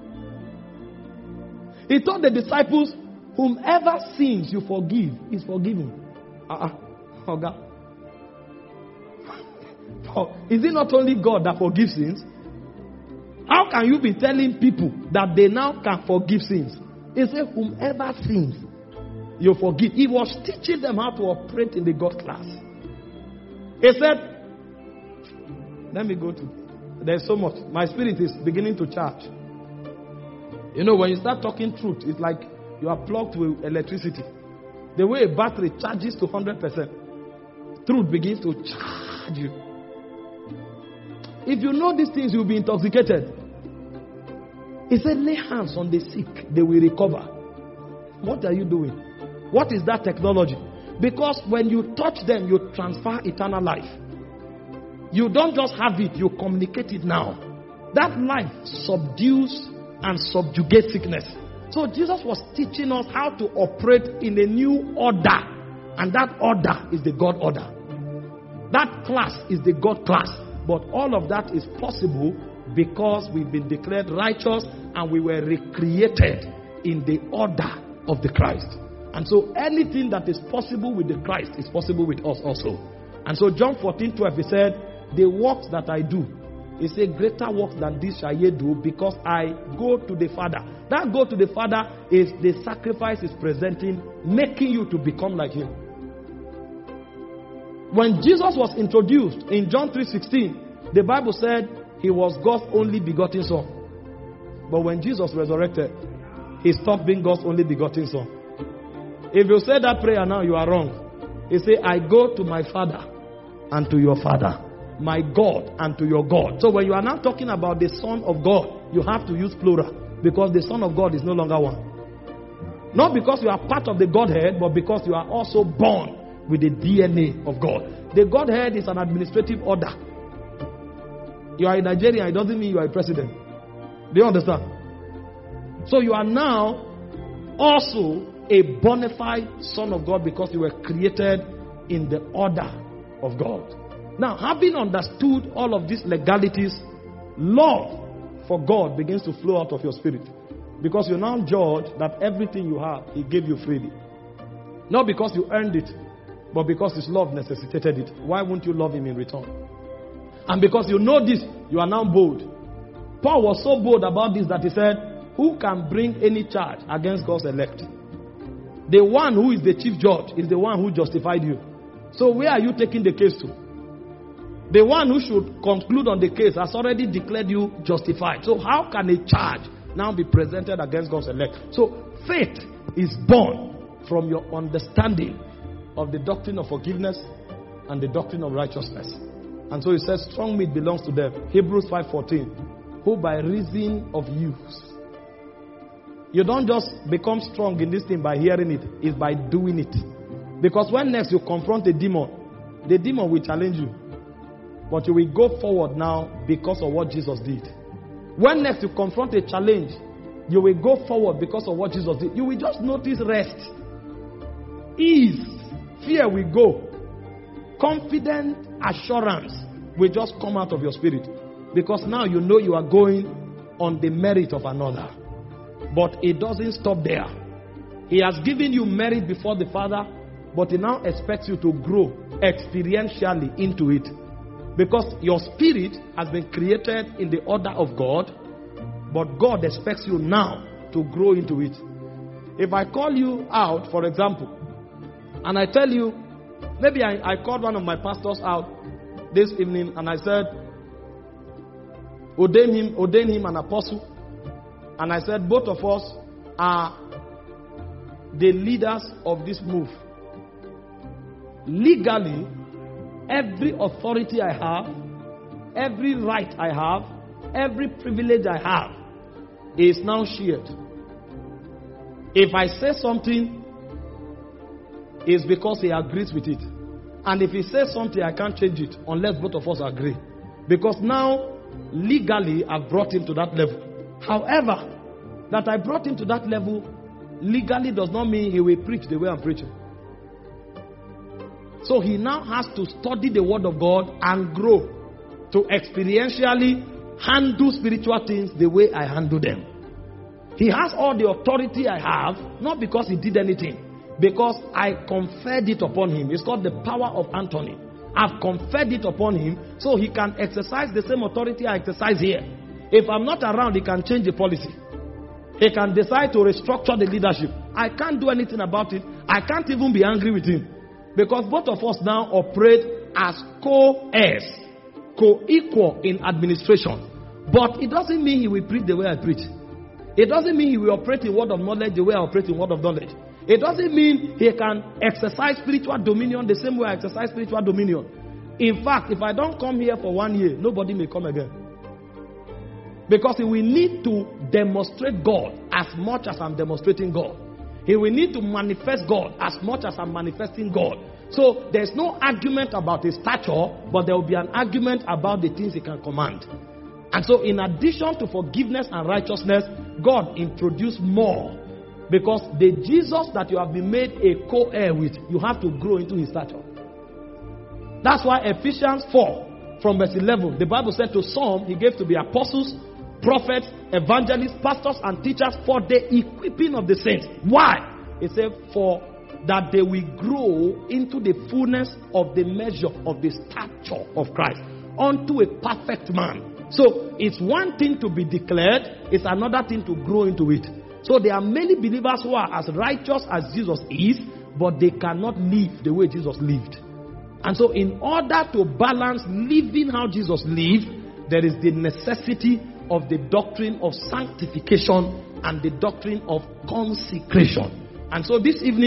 S1: He told the disciples, whomever sins you forgive is forgiven. Uh-uh. Oh God. Is it not only God that forgives sins? How can you be telling people that they now can forgive sins? He said, whomever sins, you forgive. He was teaching them how to operate in the God class. He said, let me go to, there's so much. My spirit is beginning to charge. You know, when you start talking truth, it's like you are plugged with electricity. The way a battery charges to one hundred percent, truth begins to charge you. If you know these things, you'll be intoxicated. He said, lay hands on the sick, they will recover. What are you doing? What is that technology? Because when you touch them, you transfer eternal life. You don't just have it, you communicate it now. That life subdues and subjugates sickness. So Jesus was teaching us how to operate in a new order. And that order is the God order. That class is the God class. But all of that is possible because we've been declared righteous and we were recreated in the order of the Christ. And so anything that is possible with the Christ is possible with us also. And so John fourteen twelve, he said, the works that I do, he said, greater works than this shall ye do, because I go to the Father. That go to the Father is the sacrifice is presenting, making you to become like him. When Jesus was introduced in John three sixteen, the Bible said he was God's only begotten son. But when Jesus resurrected, he stopped being God's only begotten son. If you say that prayer now, you are wrong. He say, I go to my Father and to your Father, my God and to your God. So when you are now talking about the Son of God, you have to use plural, because the Son of God is no longer one. Not because you are part of the Godhead, but because you are also born with the D N A of God. The Godhead is an administrative order. You are in Nigeria, it doesn't mean you are a president. Do you understand? So you are now also a bona fide son of God because you were created in the order of God. Now, having understood all of these legalities, love for God begins to flow out of your spirit. Because you now judge that everything you have, He gave you freely. Not because you earned it, but because His love necessitated it. Why won't you love Him in return? And because you know this, you are now bold. Paul was so bold about this that he said, who can bring any charge against God's elect? The one who is the chief judge is the one who justified you. So where are you taking the case to? The one who should conclude on the case has already declared you justified. So how can a charge now be presented against God's elect? So faith is born from your understanding of the doctrine of forgiveness and the doctrine of righteousness. And so he says strong meat belongs to them. Hebrews five fourteen. Who by reason of use. You don't just become strong in this thing by hearing it. It's by doing it. Because when next you confront a demon, the demon will challenge you. But you will go forward now because of what Jesus did. When next you confront a challenge, you will go forward because of what Jesus did. You will just notice rest. Ease. Fear will go. Confident assurance will just come out of your spirit. Because now you know you are going on the merit of another. But it doesn't stop there. He has given you merit before the Father, but He now expects you to grow experientially into it. Because your spirit has been created in the order of God, but God expects you now to grow into it. If I call you out, for example, and I tell you, maybe I, I called one of my pastors out this evening and I said, ordain him, ordain him an apostle. And I said, both of us are the leaders of this move. Legally, every authority I have, every right I have, every privilege I have is now shared. If I say something, it's because he agrees with it. And if he says something, I can't change it unless both of us agree. Because now, legally, I've brought him to that level. However, that I brought him to that level legally does not mean he will preach the way I'm preaching. So he now has to study the word of God and grow to experientially handle spiritual things the way I handle them. He has all the authority I have, not because he did anything, because I conferred it upon him. It's called the power of Anthony. I've conferred it upon him so he can exercise the same authority I exercise here. If I'm not around, he can change the policy. He can decide to restructure the leadership. I can't do anything about it. I can't even be angry with him. Because both of us now operate as co-heirs, co-equal in administration. But it doesn't mean he will preach the way I preach. It doesn't mean he will operate in word of knowledge the way I operate in word of knowledge. It doesn't mean he can exercise spiritual dominion the same way I exercise spiritual dominion. In fact, if I don't come here for one year, nobody may come again. Because he will need to demonstrate God as much as I'm demonstrating God. He will need to manifest God as much as I'm manifesting God. So there's no argument about his stature, but there will be an argument about the things he can command. And so in addition to forgiveness and righteousness, God introduced more. Because the Jesus that you have been made a co-heir with, you have to grow into his stature. That's why Ephesians four from verse eleven, the Bible said to some, he gave to be apostles, prophets, evangelists, pastors, and teachers for the equipping of the saints. Why? It said, for that they will grow into the fullness of the measure of the stature of Christ, unto a perfect man. So, it's one thing to be declared, it's another thing to grow into it. So, there are many believers who are as righteous as Jesus is, but they cannot live the way Jesus lived. And so, in order to balance living how Jesus lived, there is the necessity of the doctrine of sanctification and the doctrine of consecration. And so this evening,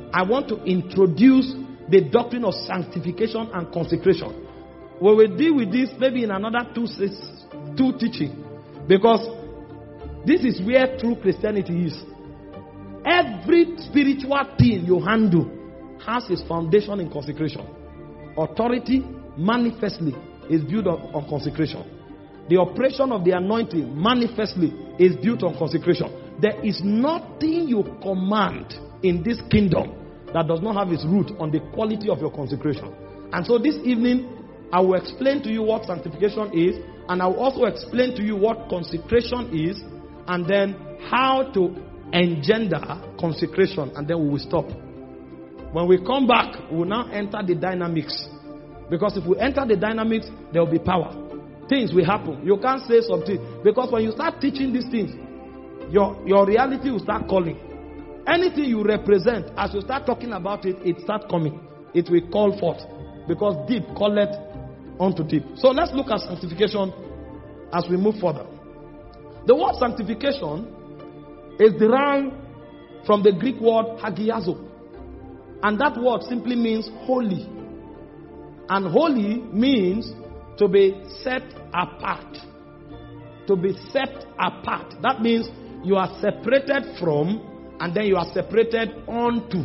S1: I want to introduce the doctrine of sanctification and consecration. We will deal with this maybe in another two, two teaching, because this is where true Christianity is. Every spiritual thing you handle has its foundation in consecration. Authority manifestly is built on, on consecration. The operation of the anointing manifestly is built on consecration. There is nothing you command in this kingdom that does not have its root on the quality of your consecration. And so this evening, I will explain to you what sanctification is, and I will also explain to you what consecration is, and then how to engender consecration, and then we will stop. When we come back, we will now enter the dynamics. Because if we enter the dynamics, there will be power. Things will happen. You can't say something. Because when you start teaching these things, your, your reality will start calling. Anything you represent, as you start talking about it, it starts coming. It will call forth. Because deep calleth unto deep. So let's look at sanctification as we move further. The word sanctification is derived from the Greek word hagiazo. And that word simply means holy. And holy means to be set apart. To be set apart. That means you are separated from, and then you are separated onto.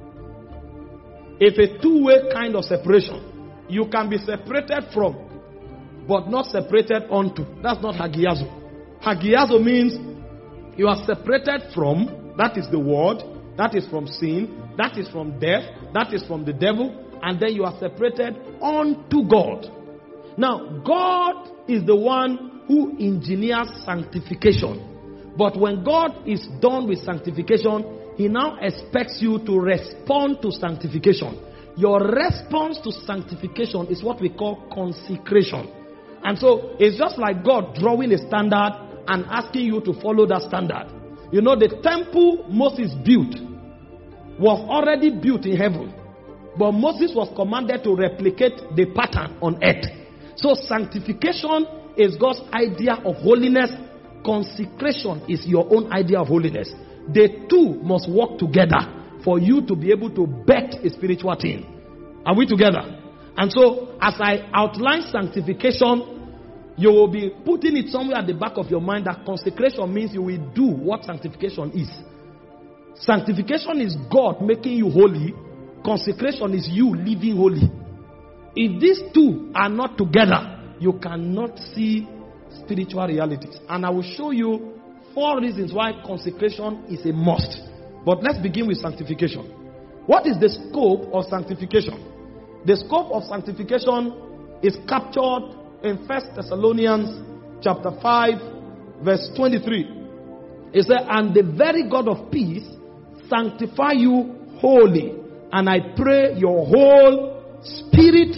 S1: It's a two-way kind of separation. You can be separated from, but not separated onto. That's not hagiazo. Hagiazo means you are separated from, that is the word, that is from sin, that is from death, that is from the devil, and then you are separated unto God. Now, God is the one who engineers sanctification. But when God is done with sanctification, He now expects you to respond to sanctification. Your response to sanctification is what we call consecration. And so, it's just like God drawing a standard and asking you to follow that standard. You know, the temple Moses built was already built in heaven. But Moses was commanded to replicate the pattern on earth. So sanctification is God's idea of holiness. Consecration is your own idea of holiness. The two must work together for you to be able to bet a spiritual thing. Are we together? And so, as I outline sanctification, you will be putting it somewhere at the back of your mind that consecration means you will do what sanctification is. Sanctification is God making you holy. Consecration is you living holy. If these two are not together, you cannot see spiritual realities. And I will show you four reasons why consecration is a must. But let's begin with sanctification. What is the scope of sanctification? The scope of sanctification is captured in First Thessalonians chapter five, verse twenty-three. It says, "And the very God of peace sanctify you wholly. And I pray your whole spirit,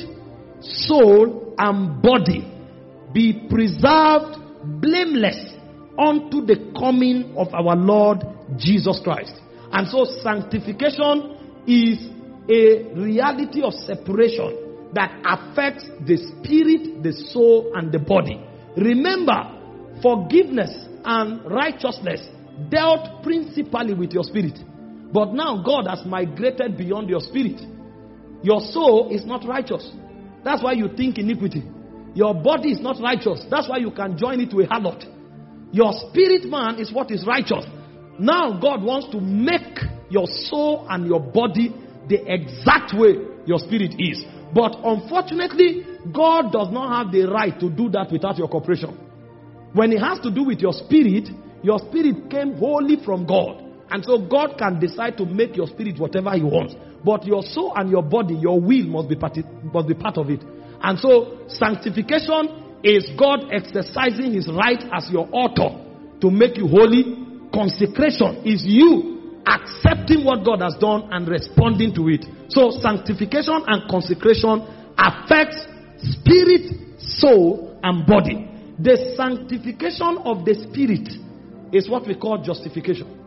S1: soul, and body be preserved blameless unto the coming of our Lord Jesus Christ." And so sanctification is a reality of separation that affects the spirit, the soul, and the body. Remember, forgiveness and righteousness dealt principally with your spirit. But now God has migrated beyond your spirit. Your soul is not righteous. That's why you think iniquity. Your body is not righteous. That's why you can join it to a harlot. Your spirit man is what is righteous. Now God wants to make your soul and your body the exact way your spirit is. But unfortunately, God does not have the right to do that without your cooperation. When it has to do with your spirit, your spirit came wholly from God. And so God can decide to make your spirit whatever He wants. But your soul and your body, your will must be part, must be part of it. And so sanctification is God exercising His right as your author to make you holy. Consecration is you accepting what God has done and responding to it. So sanctification and consecration affects spirit, soul, and body. The sanctification of the spirit is what we call justification.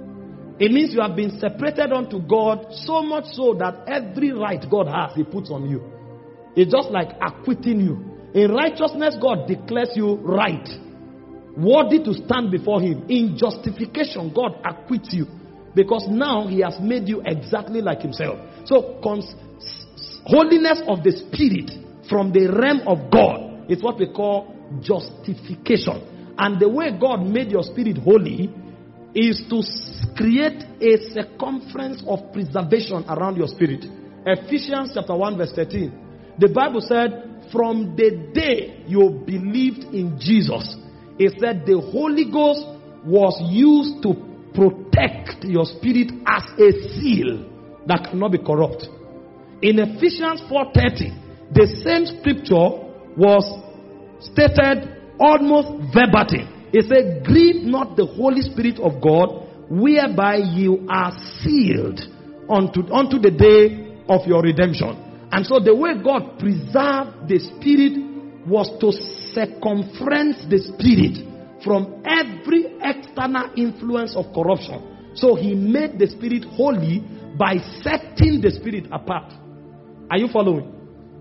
S1: It means you have been separated unto God, so much so that every right God has, He puts on you. It's just like acquitting you. In righteousness, God declares you right, worthy to stand before Him. In justification, God acquits you. Because now he has made you exactly like himself. So cons- holiness of the spirit from the realm of God is what we call justification. And the way God made your spirit holy is to create a circumference of preservation around your spirit. Ephesians chapter one verse thirteen. The Bible said, from the day you believed in Jesus, it said the Holy Ghost was used to protect your spirit as a seal that cannot be corrupt. In Ephesians four thirty, the same scripture was stated almost verbatim. It said, grieve not the Holy Spirit of God, whereby you are sealed unto, unto the day of your redemption. And so the way God preserved the spirit was to circumference the spirit from every external influence of corruption. So he made the spirit holy by setting the spirit apart. Are you following?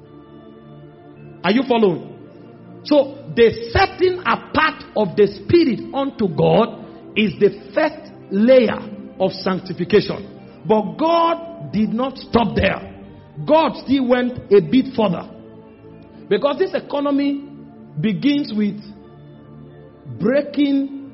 S1: Are you following? So the setting apart of the spirit unto God is the first layer of sanctification. But God did not stop there. God still went a bit further. Because this economy begins with breaking.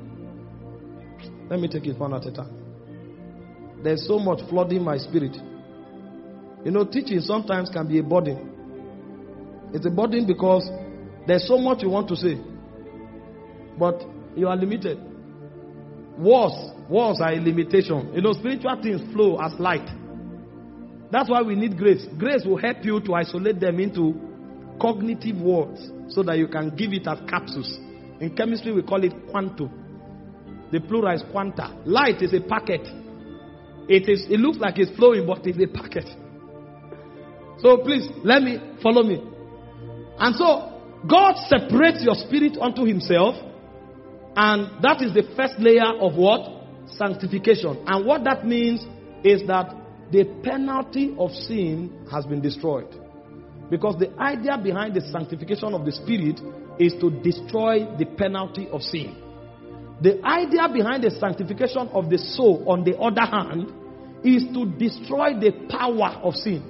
S1: Let me take it one at a time. There's so much flooding my spirit. You know, teaching sometimes can be a burden. It's a burden because there's so much you want to say, but you are limited. Wars, wars are a limitation. You know, spiritual things flow as light. That's why we need grace. Grace will help you to isolate them into cognitive words so that you can give it as capsules. In chemistry, we call it quantum. The plural is quanta. Light is a packet. It is. It looks like it's flowing, but it's a packet. So please, let me, follow me. And so, God separates your spirit unto himself, and that is the first layer of what? Sanctification. And what that means is that the penalty of sin has been destroyed. Because the idea behind the sanctification of the spirit is to destroy the penalty of sin. The idea behind the sanctification of the soul, on the other hand, is to destroy the power of sin.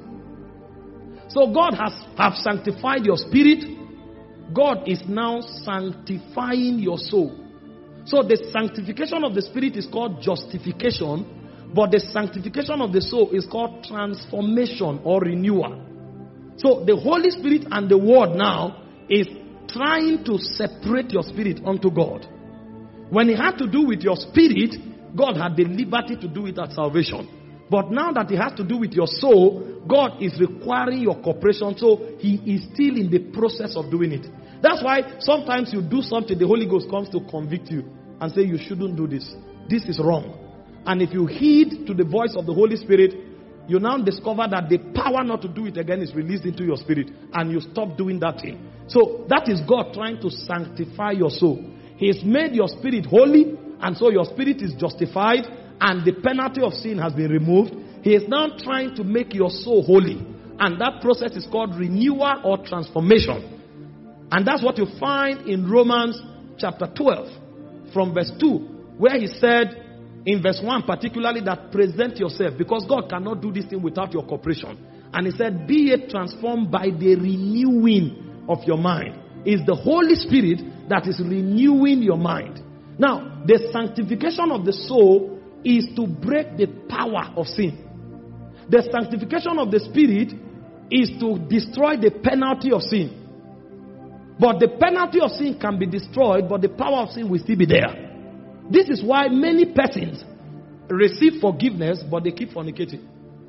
S1: So God has have sanctified your spirit. God is now sanctifying your soul. So the sanctification of the spirit is called justification, but the sanctification of the soul is called transformation or renewal. So the Holy Spirit and the Word now is trying to separate your spirit unto God. When it had to do with your spirit, God had the liberty to do it at salvation. But now that it has to do with your soul, God is requiring your cooperation, so he is still in the process of doing it. That's why sometimes you do something, the Holy Ghost comes to convict you and say you shouldn't do this. This is wrong. And if you heed to the voice of the Holy Spirit, you now discover that the power not to do it again is released into your spirit, and you stop doing that thing. So that is God trying to sanctify your soul. He has made your spirit holy, and so your spirit is justified, and the penalty of sin has been removed. He is now trying to make your soul holy, and that process is called renewal or transformation. And that's what you find in Romans chapter twelve from verse two, where he said in verse one particularly that present yourself, because God cannot do this thing without your cooperation. And he said, be ye transformed by the renewing of your mind. It's the Holy Spirit that is renewing your mind. Now, the sanctification of the soul is to break the power of sin. The sanctification of the spirit is to destroy the penalty of sin. But the penalty of sin can be destroyed, but the power of sin will still be there. This is why many persons receive forgiveness, but they keep fornicating.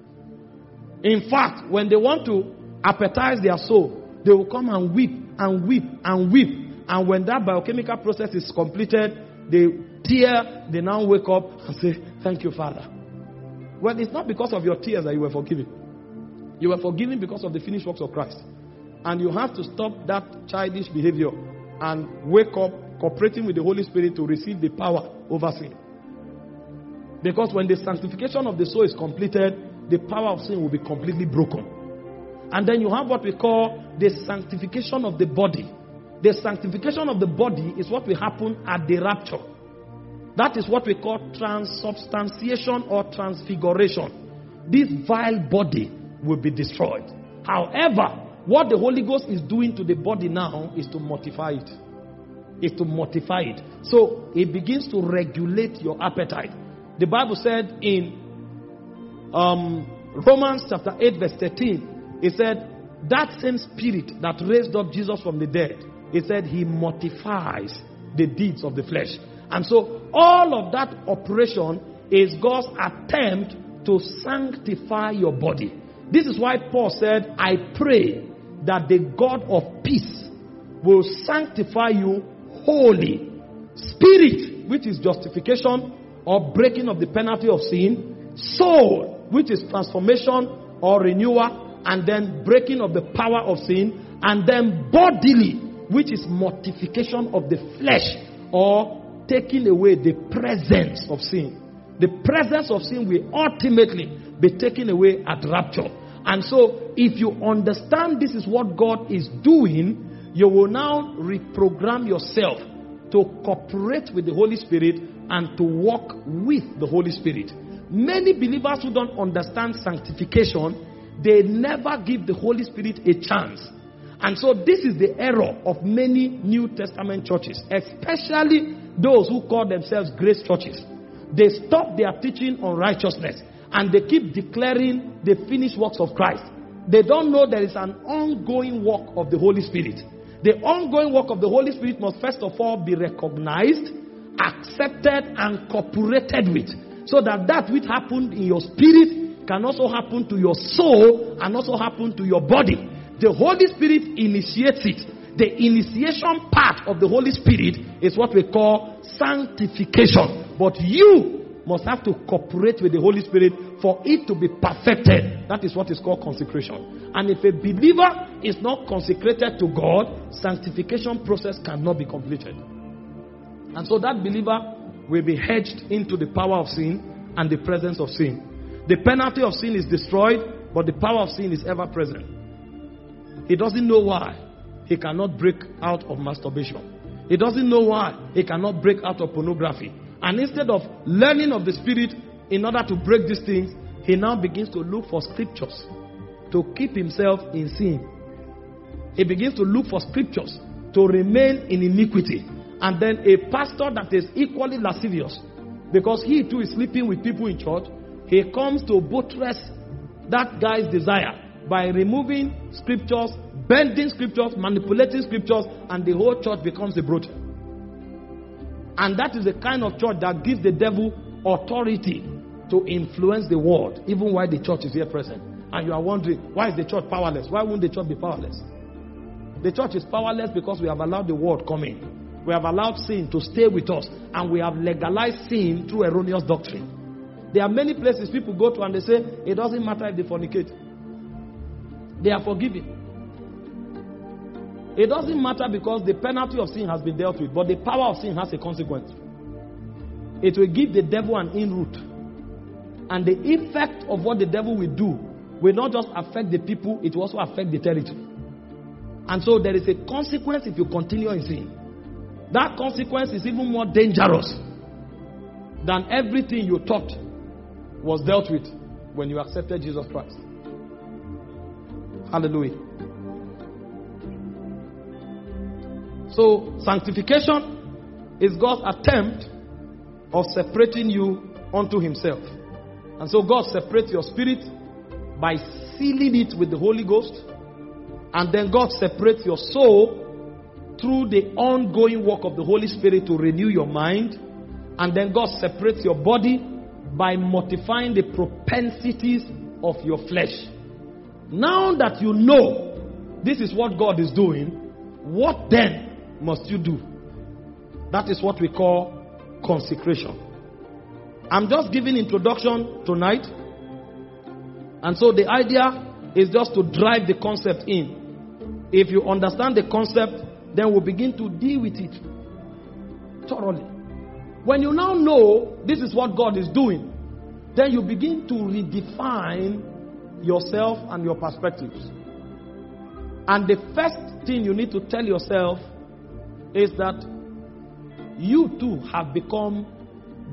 S1: In fact, when they want to appetize their soul, they will come and weep and weep and weep. And when that biochemical process is completed, they tear, they now wake up and say, thank you, Father. Well, it's not because of your tears that you were forgiven. You were forgiven because of the finished works of Christ. And you have to stop that childish behavior and wake up cooperating with the Holy Spirit to receive the power over sin. Because when the sanctification of the soul is completed, the power of sin will be completely broken. And then you have what we call the sanctification of the body. The sanctification of the body is what will happen at the rapture. That is what we call transubstantiation or transfiguration. This vile body will be destroyed. However, what the Holy Ghost is doing to the body now is to mortify it. Is to mortify it. So it begins to regulate your appetite. The Bible said in um, Romans chapter eight verse thirteen, it said, that same spirit that raised up Jesus from the dead, it said he mortifies the deeds of the flesh. And so all of that operation is God's attempt to sanctify your body. This is why Paul said, I pray that the God of peace will sanctify you wholly. Spirit, which is justification or breaking of the penalty of sin. Soul, which is transformation or renewal, and then breaking of the power of sin. And then bodily, which is mortification of the flesh or taking away the presence of sin. The presence of sin will ultimately be taken away at rapture. And so, if you understand this is what God is doing, you will now reprogram yourself to cooperate with the Holy Spirit and to walk with the Holy Spirit. Many believers who don't understand sanctification, they never give the Holy Spirit a chance. And so this is the error of many New Testament churches, especially those who call themselves grace churches. They stop their teaching on righteousness and they keep declaring the finished works of Christ. They don't know there is an ongoing work of the Holy Spirit. The ongoing work of the Holy Spirit must first of all be recognized, accepted, and cooperated with, so that that which happened in your spirit can also happen to your soul and also happen to your body. The Holy Spirit initiates it. The initiation part of the Holy Spirit is what we call sanctification. But you must have to cooperate with the Holy Spirit for it to be perfected. That is what is called consecration. And if a believer is not consecrated to God, sanctification process cannot be completed. And so that believer will be hedged into the power of sin and the presence of sin. The penalty of sin is destroyed, but the power of sin is ever present. He doesn't know why he cannot break out of masturbation. He doesn't know why he cannot break out of pornography. And instead of learning of the Spirit in order to break these things, he now begins to look for scriptures to keep himself in sin. He begins to look for scriptures to remain in iniquity. And then a pastor that is equally lascivious, because he too is sleeping with people in church, he comes to buttress that guy's desire by removing scriptures, bending scriptures, manipulating scriptures, and the whole church becomes a brothel. And that is the kind of church that gives the devil authority to influence the world, even while the church is here present. And you are wondering, why is the church powerless? Why won't the church be powerless? The church is powerless because we have allowed the world come in. We have allowed sin to stay with us, and we have legalized sin through erroneous doctrine. There are many places people go to and they say, it doesn't matter if they fornicate. They are forgiven. It doesn't matter because the penalty of sin has been dealt with, but the power of sin has a consequence. It will give the devil an in-root. And the effect of what the devil will do will not just affect the people, it will also affect the territory. And so there is a consequence if you continue in sin. That consequence is even more dangerous than everything you thought was dealt with when you accepted Jesus Christ. Hallelujah. So, sanctification is God's attempt of separating you unto himself. And so God separates your spirit by sealing it with the Holy Ghost. And then God separates your soul through the ongoing work of the Holy Spirit to renew your mind. And then God separates your body by mortifying the propensities of your flesh. Now that you know this is what God is doing, what then must you do? That is what we call consecration. I'm just giving introduction tonight. And so the idea is just to drive the concept in. If you understand the concept, then we'll begin to deal with it thoroughly. When you now know this is what God is doing, then you begin to redefine yourself and your perspectives. And the first thing you need to tell yourself is that you too have become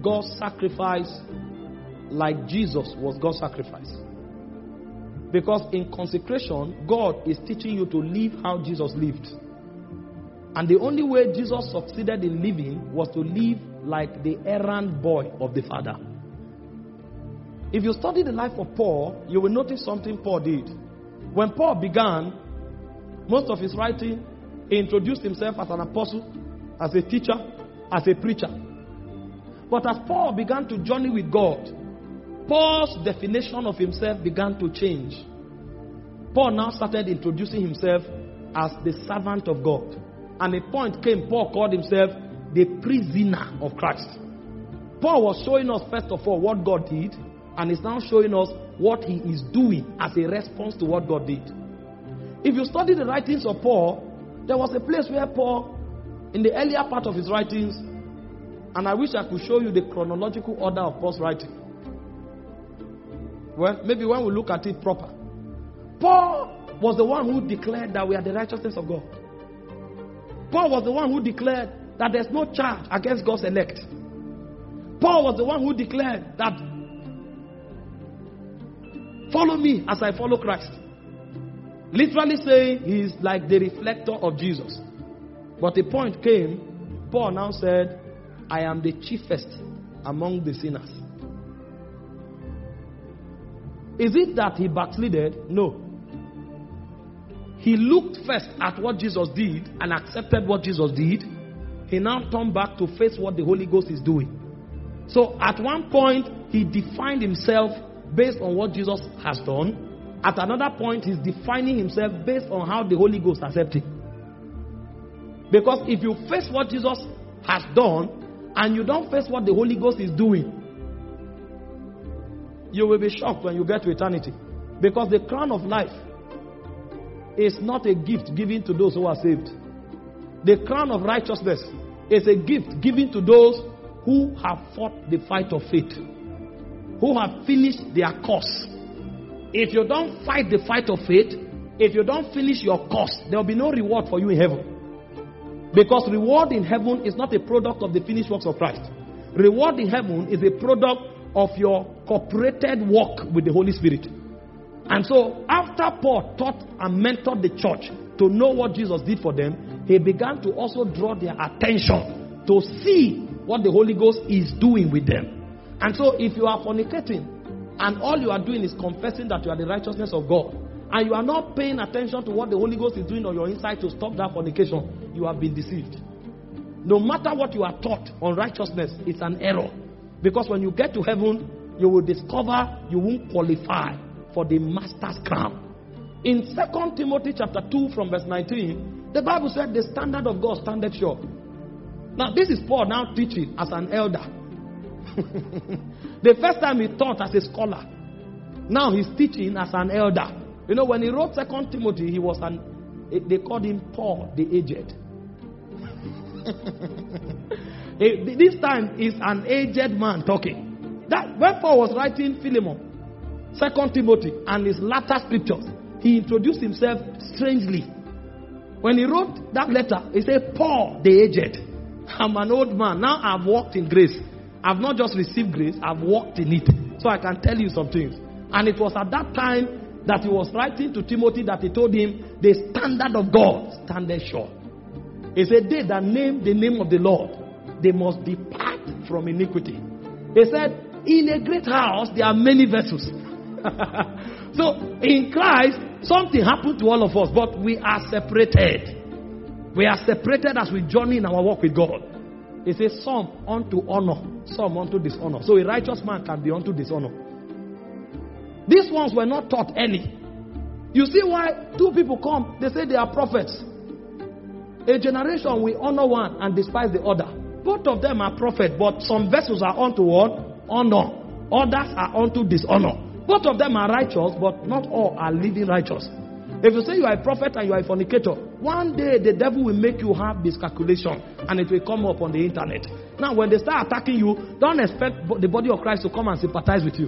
S1: God's sacrifice like Jesus was God's sacrifice. Because in consecration, God is teaching you to live how Jesus lived. And the only way Jesus succeeded in living was to live like the errand boy of the Father. If you study the life of Paul, you will notice something Paul did. When Paul began, most of his writing, he introduced himself as an apostle, as a teacher, as a preacher. But as Paul began to journey with God, Paul's definition of himself began to change. Paul now started introducing himself as the servant of God. And a point came, Paul called himself the prisoner of Christ. Paul was showing us, first of all, what God did, and is now showing us what he is doing as a response to what God did. If you study the writings of Paul, there was a place where Paul, in the earlier part of his writings, and I wish I could show you the chronological order of Paul's writing. Well, maybe when we look at it proper. Paul was the one who declared that we are the righteousness of God. Paul was the one who declared that there's no charge against God's elect. Paul was the one who declared that follow me as I follow Christ. Literally saying he is like the reflector of Jesus. But the point came, Paul now said, I am the chiefest among the sinners. Is it that he backslided? No. He looked first at what Jesus did and accepted what Jesus did. He now turned back to face what the Holy Ghost is doing. So at one point, he defined himself based on what Jesus has done. At another point, he's defining himself based on how the Holy Ghost accepts him. Because if you face what Jesus has done and you don't face what the Holy Ghost is doing, you will be shocked when you get to eternity. Because the crown of life is not a gift given to those who are saved. The crown of righteousness is a gift given to those who have fought the fight of faith, who have finished their course. If you don't fight the fight of faith, if you don't finish your course, there will be no reward for you in heaven. Because reward in heaven is not a product of the finished works of Christ. Reward in heaven is a product of your cooperated work with the Holy Spirit. And so, after Paul taught and mentored the church to know what Jesus did for them, he began to also draw their attention to see what the Holy Ghost is doing with them. And so, if you are fornicating, and all you are doing is confessing that you are the righteousness of God, and you are not paying attention to what the Holy Ghost is doing on your inside to stop that fornication, you have been deceived. No matter what you are taught on righteousness, it's an error. Because when you get to heaven, you will discover you won't qualify for the master's crown. In Second Timothy chapter two from verse nineteen, the Bible said the standard of God standeth sure. Now this is Paul now teaching as an elder. The first time he taught as a scholar. Now he's teaching as an elder. You know, when he wrote Second Timothy, he was an, they called him Paul the aged. This time is an aged man talking. That when Paul was writing Philemon, Second Timothy, and his latter scriptures, he introduced himself strangely. When he wrote that letter, he said, Paul the aged. I'm an old man. Now I've walked in grace. I've not just received grace, I've walked in it. So I can tell you some things. And it was at that time that he was writing to Timothy that he told him, the standard of God standeth sure. He said, they that name the name of the Lord, they must depart from iniquity. He said, in a great house, there are many vessels. So, in Christ, something happened to all of us, but we are separated. We are separated as we journey in our walk with God. He says, some unto honor, some unto dishonor. So, a righteous man can be unto dishonor. These ones were not taught early. You see why two people come, they say they are prophets. A generation will honor one and despise the other. Both of them are prophets, but some vessels are unto what? Honor. Others are unto dishonor. Both of them are righteous, but not all are living righteous. If you say you are a prophet and you are a fornicator, one day the devil will make you have miscalculation and it will come up on the internet. Now when they start attacking you, don't expect the body of Christ to come and sympathize with you.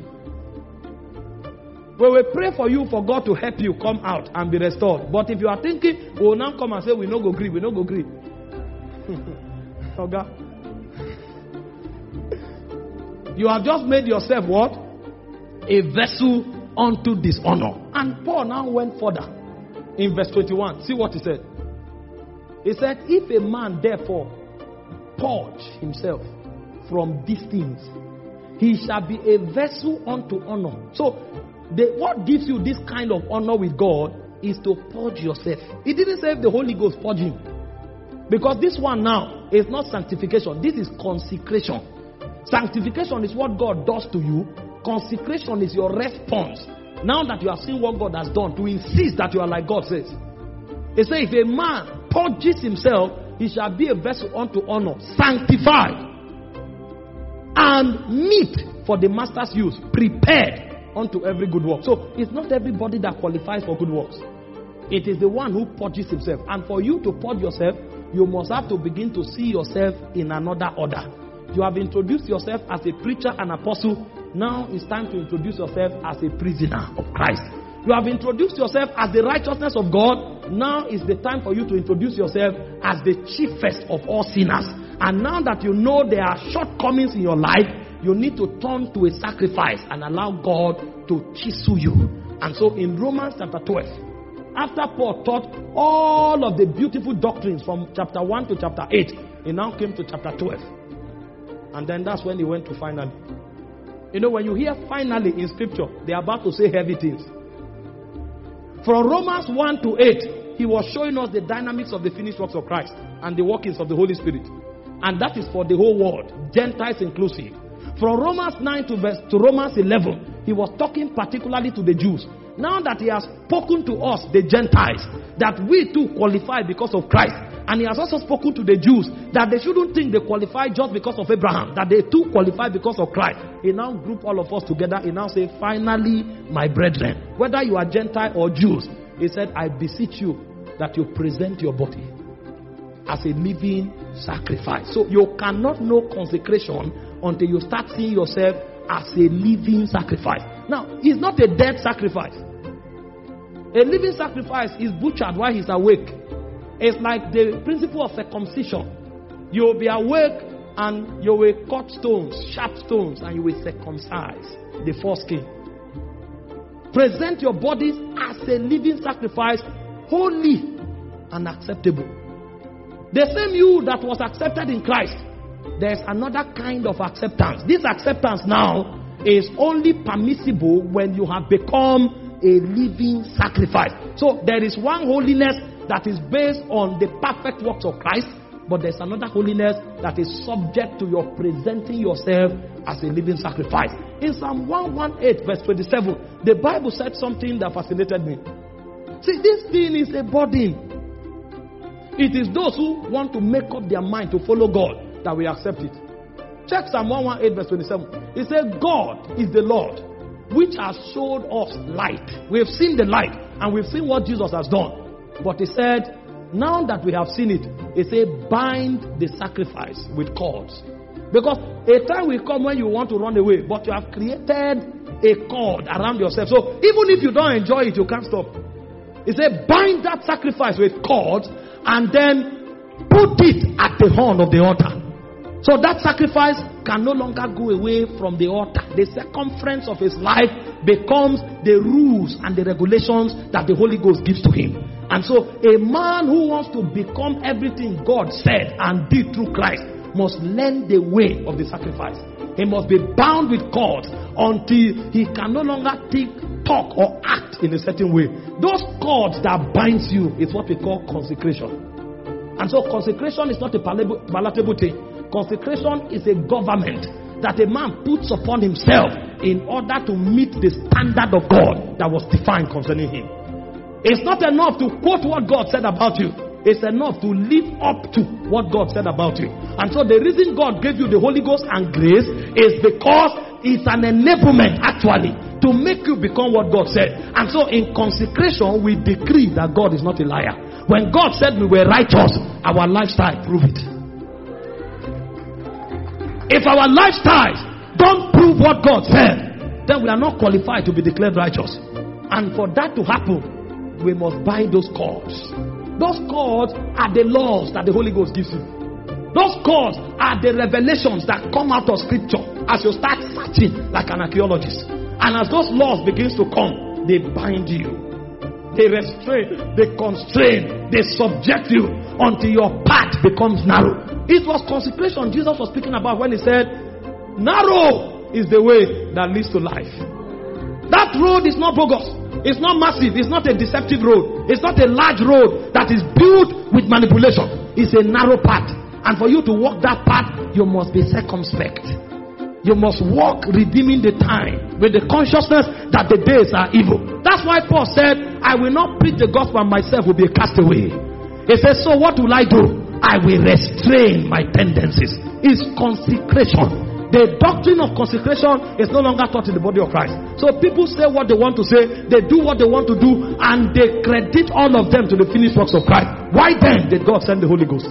S1: We will pray for you for God to help you come out and be restored. But if you are thinking, we will now come and say, we no go agree, we no go agree. Okay. You have just made yourself what? A vessel unto dishonor. And Paul now went further in verse twenty-one. See what he said. He said, if a man therefore purge himself from these things, he shall be a vessel unto honor. So, the, what gives you this kind of honor with God is to purge yourself. He didn't say the Holy Ghost purge him. Because this one now is not sanctification. This is consecration. Sanctification is what God does to you. Consecration is your response. Now that you have seen what God has done, to insist that you are like God says. He says, if a man purges himself, he shall be a vessel unto honor, sanctified, and meet for the master's use, prepared unto every good work. So it's not everybody that qualifies for good works. It is the one who purges himself. And for you to purge yourself, you must have to begin to see yourself in another order. You have introduced yourself as a preacher and apostle. Now it's time to introduce yourself as a prisoner of Christ. You have introduced yourself as the righteousness of God. Now is the time for you to introduce yourself as the chiefest of all sinners. And now that you know there are shortcomings in your life, you need to turn to a sacrifice and allow God to chisel you. And so in Romans chapter twelve, after Paul taught all of the beautiful doctrines from chapter one to chapter eight, he now came to chapter twelve. And then that's when he went to finally. You know, when you hear finally in scripture, they're about to say heavy things. From Romans one to eight, he was showing us the dynamics of the finished works of Christ and the workings of the Holy Spirit. And that is for the whole world, Gentiles inclusive. From Romans nine to, verse, to Romans eleven, he was talking particularly to the Jews. Now that he has spoken to us, the Gentiles, that we too qualify because of Christ. And he has also spoken to the Jews that they shouldn't think they qualify just because of Abraham, that they too qualify because of Christ. He now group all of us together. He now say, finally, my brethren, whether you are Gentile or Jews, he said, I beseech you that you present your body as a living sacrifice. So you cannot know consecration until you start seeing yourself as a living sacrifice. Now, it's not a dead sacrifice. A living sacrifice is butchered while he's awake. It's like the principle of circumcision. You will be awake and you will cut stones, sharp stones, and you will circumcise the foreskin. Present your bodies as a living sacrifice, holy and acceptable. The same you that was accepted in Christ, there's another kind of acceptance. This acceptance now is only permissible when you have become a living sacrifice. So there is one holiness that is based on the perfect works of Christ, but there's another holiness that is subject to your presenting yourself as a living sacrifice. In Psalm one eighteen verse twenty-seven, the Bible said something that fascinated me. See, this thing is a burden. It is those who want to make up their mind to follow God that will accept it. Check Psalm one eighteen verse twenty-seven. It says, God is the Lord, which has showed us light. We have seen the light, and we've seen what Jesus has done. But he said, now that we have seen it, he said, bind the sacrifice with cords. Because a time will come when you want to run away, but you have created a cord around yourself. So even if you don't enjoy it, you can't stop. He said, bind that sacrifice with cords and then put it at the horn of the altar. So that sacrifice can no longer go away from the altar. The circumference of his life becomes the rules and the regulations that the Holy Ghost gives to him. And so a man who wants to become everything God said and did through Christ must learn the way of the sacrifice. He must be bound with cords until he can no longer think, talk, or act in a certain way. Those cords that binds you is what we call consecration. And so consecration is not a palatable thing. Consecration is a government that a man puts upon himself in order to meet the standard of God that was defined concerning him. It's not enough to quote what God said about you. It's enough to live up to what God said about you. And so the reason God gave you the Holy Ghost and grace is because it's an enablement actually to make you become what God said. And so in consecration we decree that God is not a liar. When God said we were righteous, our lifestyle prove it. If our lifestyles don't prove what God said, then we are not qualified to be declared righteous. And for that to happen, we must bind those cords. Those cords are the laws that the Holy Ghost gives you. Those cords are the revelations that come out of scripture as you start searching like an archaeologist. And as those laws begins to come, they bind you. They restrain, they constrain, they subject you until your path becomes narrow. It was consecration Jesus was speaking about when he said, narrow is the way that leads to life. That road is not bogus. It's not massive. It's not a deceptive road. It's not a large road that is built with manipulation. It's a narrow path. And for you to walk that path, you must be circumspect. You must walk redeeming the time with the consciousness that the days are evil. That's why Paul said, I will not preach the gospel and myself will be a castaway. He says, so what will I do? I will restrain my tendencies. It's consecration. The doctrine of consecration is no longer taught in the body of Christ. So people say what they want to say, they do what they want to do, and they credit all of them to the finished works of Christ. Why then did God send the Holy Ghost?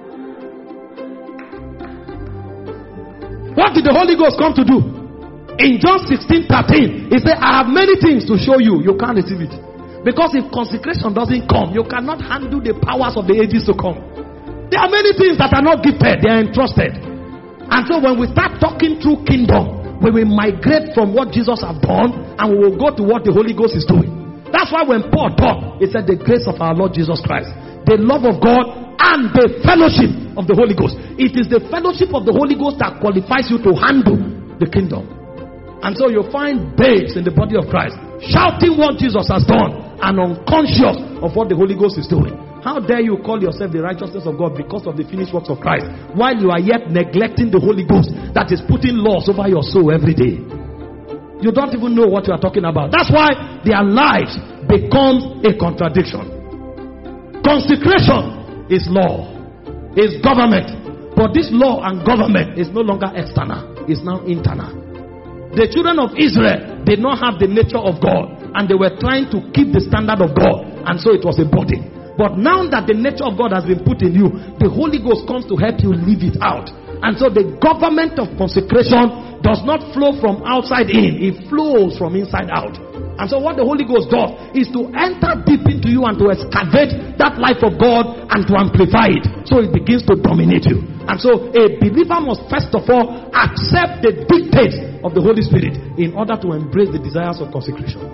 S1: What did the Holy Ghost come to do? In John sixteen thirteen, he said, I have many things to show you. You can't receive it. Because if consecration doesn't come, you cannot handle the powers of the ages to come. There are many things that are not gifted, they are entrusted. And so when we start talking through kingdom, we will migrate from what Jesus has done and we will go to what the Holy Ghost is doing. That's why when Paul taught, he said the grace of our Lord Jesus Christ, the love of God, and the fellowship of the Holy Ghost. It is the fellowship of the Holy Ghost that qualifies you to handle the kingdom. And so you find babes in the body of Christ shouting what Jesus has done and unconscious of what the Holy Ghost is doing. How dare you call yourself the righteousness of God because of the finished works of Christ, while you are yet neglecting the Holy Ghost that is putting laws over your soul every day? You don't even know what you are talking about. That's why their lives become a contradiction. Consecration is law, is government. But this law and government is no longer external, it's now internal. The children of Israel did not have the nature of God, and they were trying to keep the standard of God, and so it was a burden. But now that the nature of God has been put in you, the Holy Ghost comes to help you live it out. And so the government of consecration does not flow from outside in, it flows from inside out. And so what the Holy Ghost does is to enter deep into you and to excavate that life of God and to amplify it, so it begins to dominate you. And so a believer must first of all accept the dictates of the Holy Spirit in order to embrace the desires of consecration.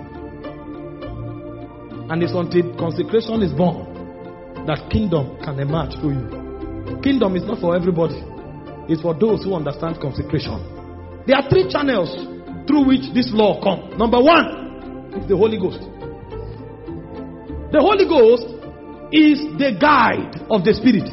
S1: And it's until consecration is born that kingdom can emerge through you. Kingdom is not for everybody. It's for those who understand consecration. There are three channels through which this law comes. Number one is the Holy Ghost. The Holy Ghost is the guide of the Spirit.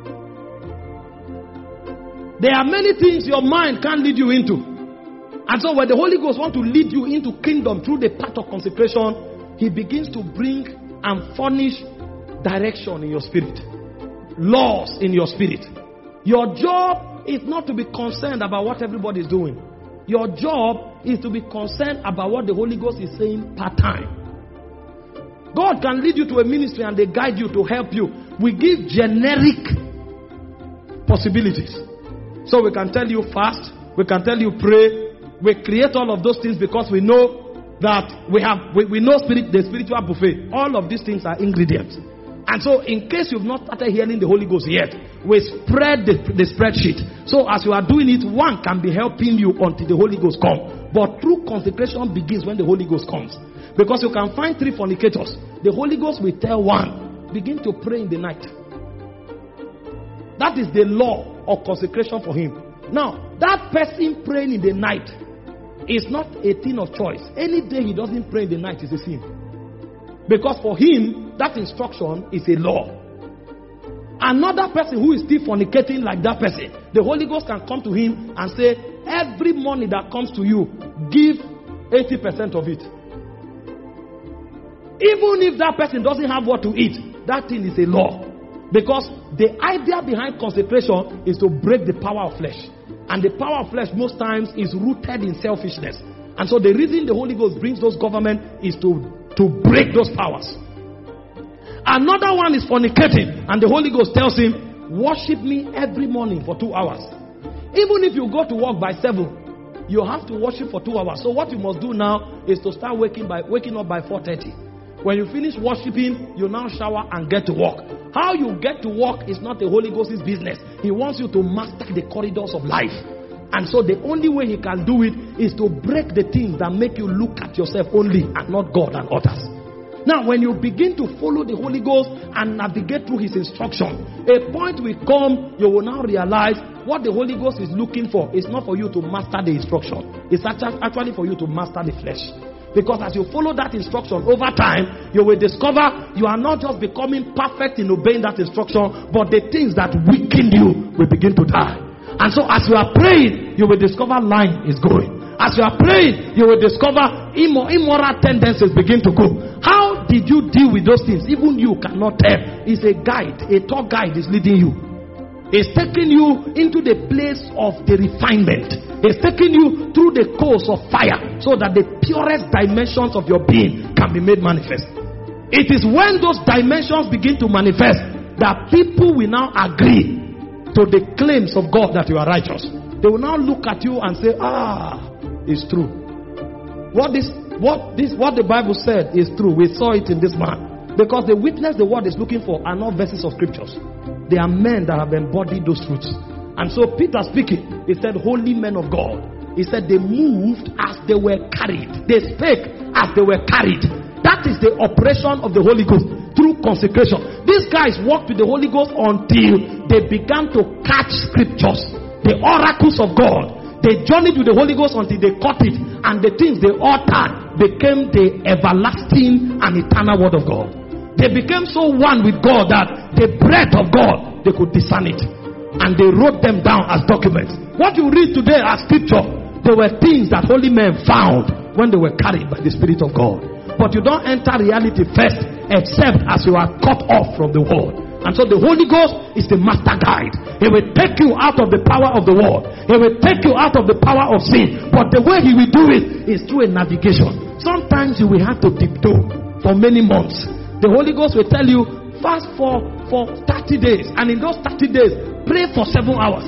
S1: There are many things your mind can't lead you into. And so when the Holy Ghost wants to lead you into kingdom through the path of consecration, he begins to bring and furnish direction in your spirit, laws in your spirit. Your job is not to be concerned about what everybody is doing. Your job is to be concerned about what the Holy Ghost is saying part time. God can lead you to a ministry and they guide you to help you. We give generic possibilities. So we can tell you fast, we can tell you pray, we create all of those things because we know that we have we, we know spirit the spiritual buffet. All of these things are ingredients. And so in case you've not started hearing the Holy Ghost yet, we spread the, the spreadsheet. So as you are doing it, one can be helping you until the Holy Ghost comes. But true consecration begins when the Holy Ghost comes. Because you can find three fornicators. The Holy Ghost will tell one, begin to pray in the night. That is the law of consecration for him. Now, that person praying in the night is not a thing of choice. Any day he doesn't pray in the night is a sin. Because for him, that instruction is a law. Another person who is still fornicating like that person, the Holy Ghost can come to him and say, every money that comes to you, give eighty percent of it. Even if that person doesn't have what to eat, that thing is a law. Because the idea behind consecration is to break the power of flesh. And the power of flesh most times is rooted in selfishness. And so the reason the Holy Ghost brings those government is to, to break those powers. Another one is fornicating. And the Holy Ghost tells him, worship me every morning for two hours. Even if you go to work by seven, you have to worship for two hours. So what you must do now is to start waking, by, waking up by four thirty. When you finish worshiping, you now shower and get to work. How you get to work is not the Holy Ghost's business. He wants you to master the corridors of life. And so the only way he can do it is to break the things that make you look at yourself only and not God and others. Now, when you begin to follow the Holy Ghost and navigate through his instruction, a point will come, you will now realize what the Holy Ghost is looking for is not for you to master the instruction. It's actually for you to master the flesh. Because as you follow that instruction over time, you will discover you are not just becoming perfect in obeying that instruction, but the things that weaken you will begin to die. And so as you are praying, you will discover line is going. As you are praying, you will discover immor- immoral tendencies begin to go. How did you deal with those things? Even you cannot tell. It's a guide. A tour guide is leading you. It's taking you into the place of the refinement. It's taking you through the course of fire so that the purest dimensions of your being can be made manifest. It is when those dimensions begin to manifest that people will now agree to the claims of God that you are righteous. They will now look at you and say, ah, it's true. What this, what this, what the Bible said is true. We saw it in this man. Because the witness the word is looking for are not verses of scriptures. They are men that have embodied those truths. And so Peter speaking, he said, holy men of God. He said they moved as they were carried. They spake as they were carried. That is the operation of the Holy Ghost through consecration. These guys walked with the Holy Ghost until they began to catch scriptures, the oracles of God. They journeyed with the Holy Ghost until they caught it, and the things they uttered became the everlasting and eternal word of God. They became so one with God that the breath of God, they could discern it, and they wrote them down as documents. What you read today as scripture, they were things that holy men found when they were carried by the Spirit of God. But you don't enter reality first except as you are cut off from the world. And so the Holy Ghost is the master guide. He will take you out of the power of the world. He will take you out of the power of sin. But the way he will do it is through a navigation. Sometimes you will have to tiptoe for many months. The Holy Ghost will tell you, fast for, for thirty days. And in those thirty days, pray for seven hours.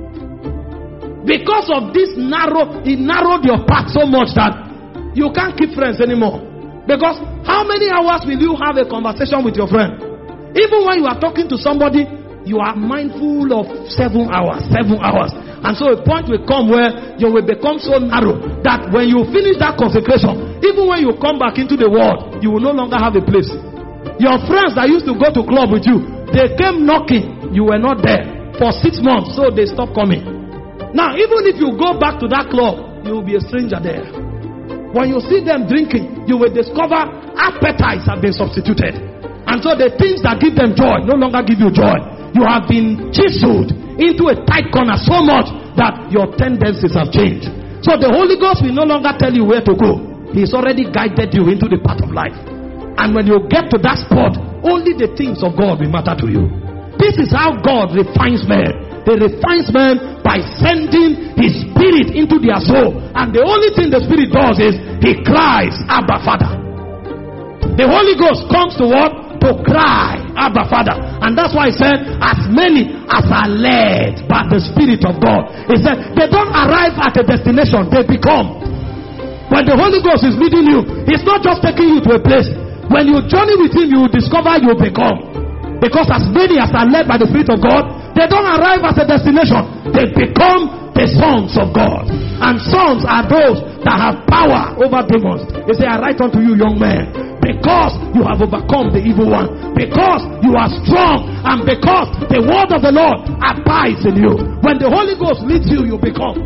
S1: Because of this narrow, it narrowed your path so much that you can't keep friends anymore. Because how many hours will you have a conversation with your friend? Even when you are talking to somebody, you are mindful of seven hours, seven hours. And so a point will come where you will become so narrow that when you finish that consecration, even when you come back into the world, you will no longer have a place. Your friends that used to go to club with you, they came knocking, you were not there for six months, so they stopped coming. Now, even if you go back to that club, you will be a stranger there. When you see them drinking, you will discover appetites have been substituted. And so the things that give them joy no longer give you joy. You have been chiseled into a tight corner so much that your tendencies have changed. So the Holy Ghost will no longer tell you where to go. He's already guided you into the path of life. And when you get to that spot, only the things of God will matter to you. This is how God refines men. He refines men by sending his spirit into their soul. And the only thing the spirit does is he cries, Abba Father. The Holy Ghost comes to what? To cry, Abba Father. And that's why he said, as many as are led by the Spirit of God. He said, they don't arrive at a destination, they become. When the Holy Ghost is leading you, he's not just taking you to a place. When you journey with him, you will discover you become. Because as many as are led by the Spirit of God, they don't arrive at a destination, they become the sons of God. And sons are those that have power over demons. They say, I write unto you, young men, because you have overcome the evil one, because you are strong, and because the word of the Lord abides in you. When the Holy Ghost leads you, you become.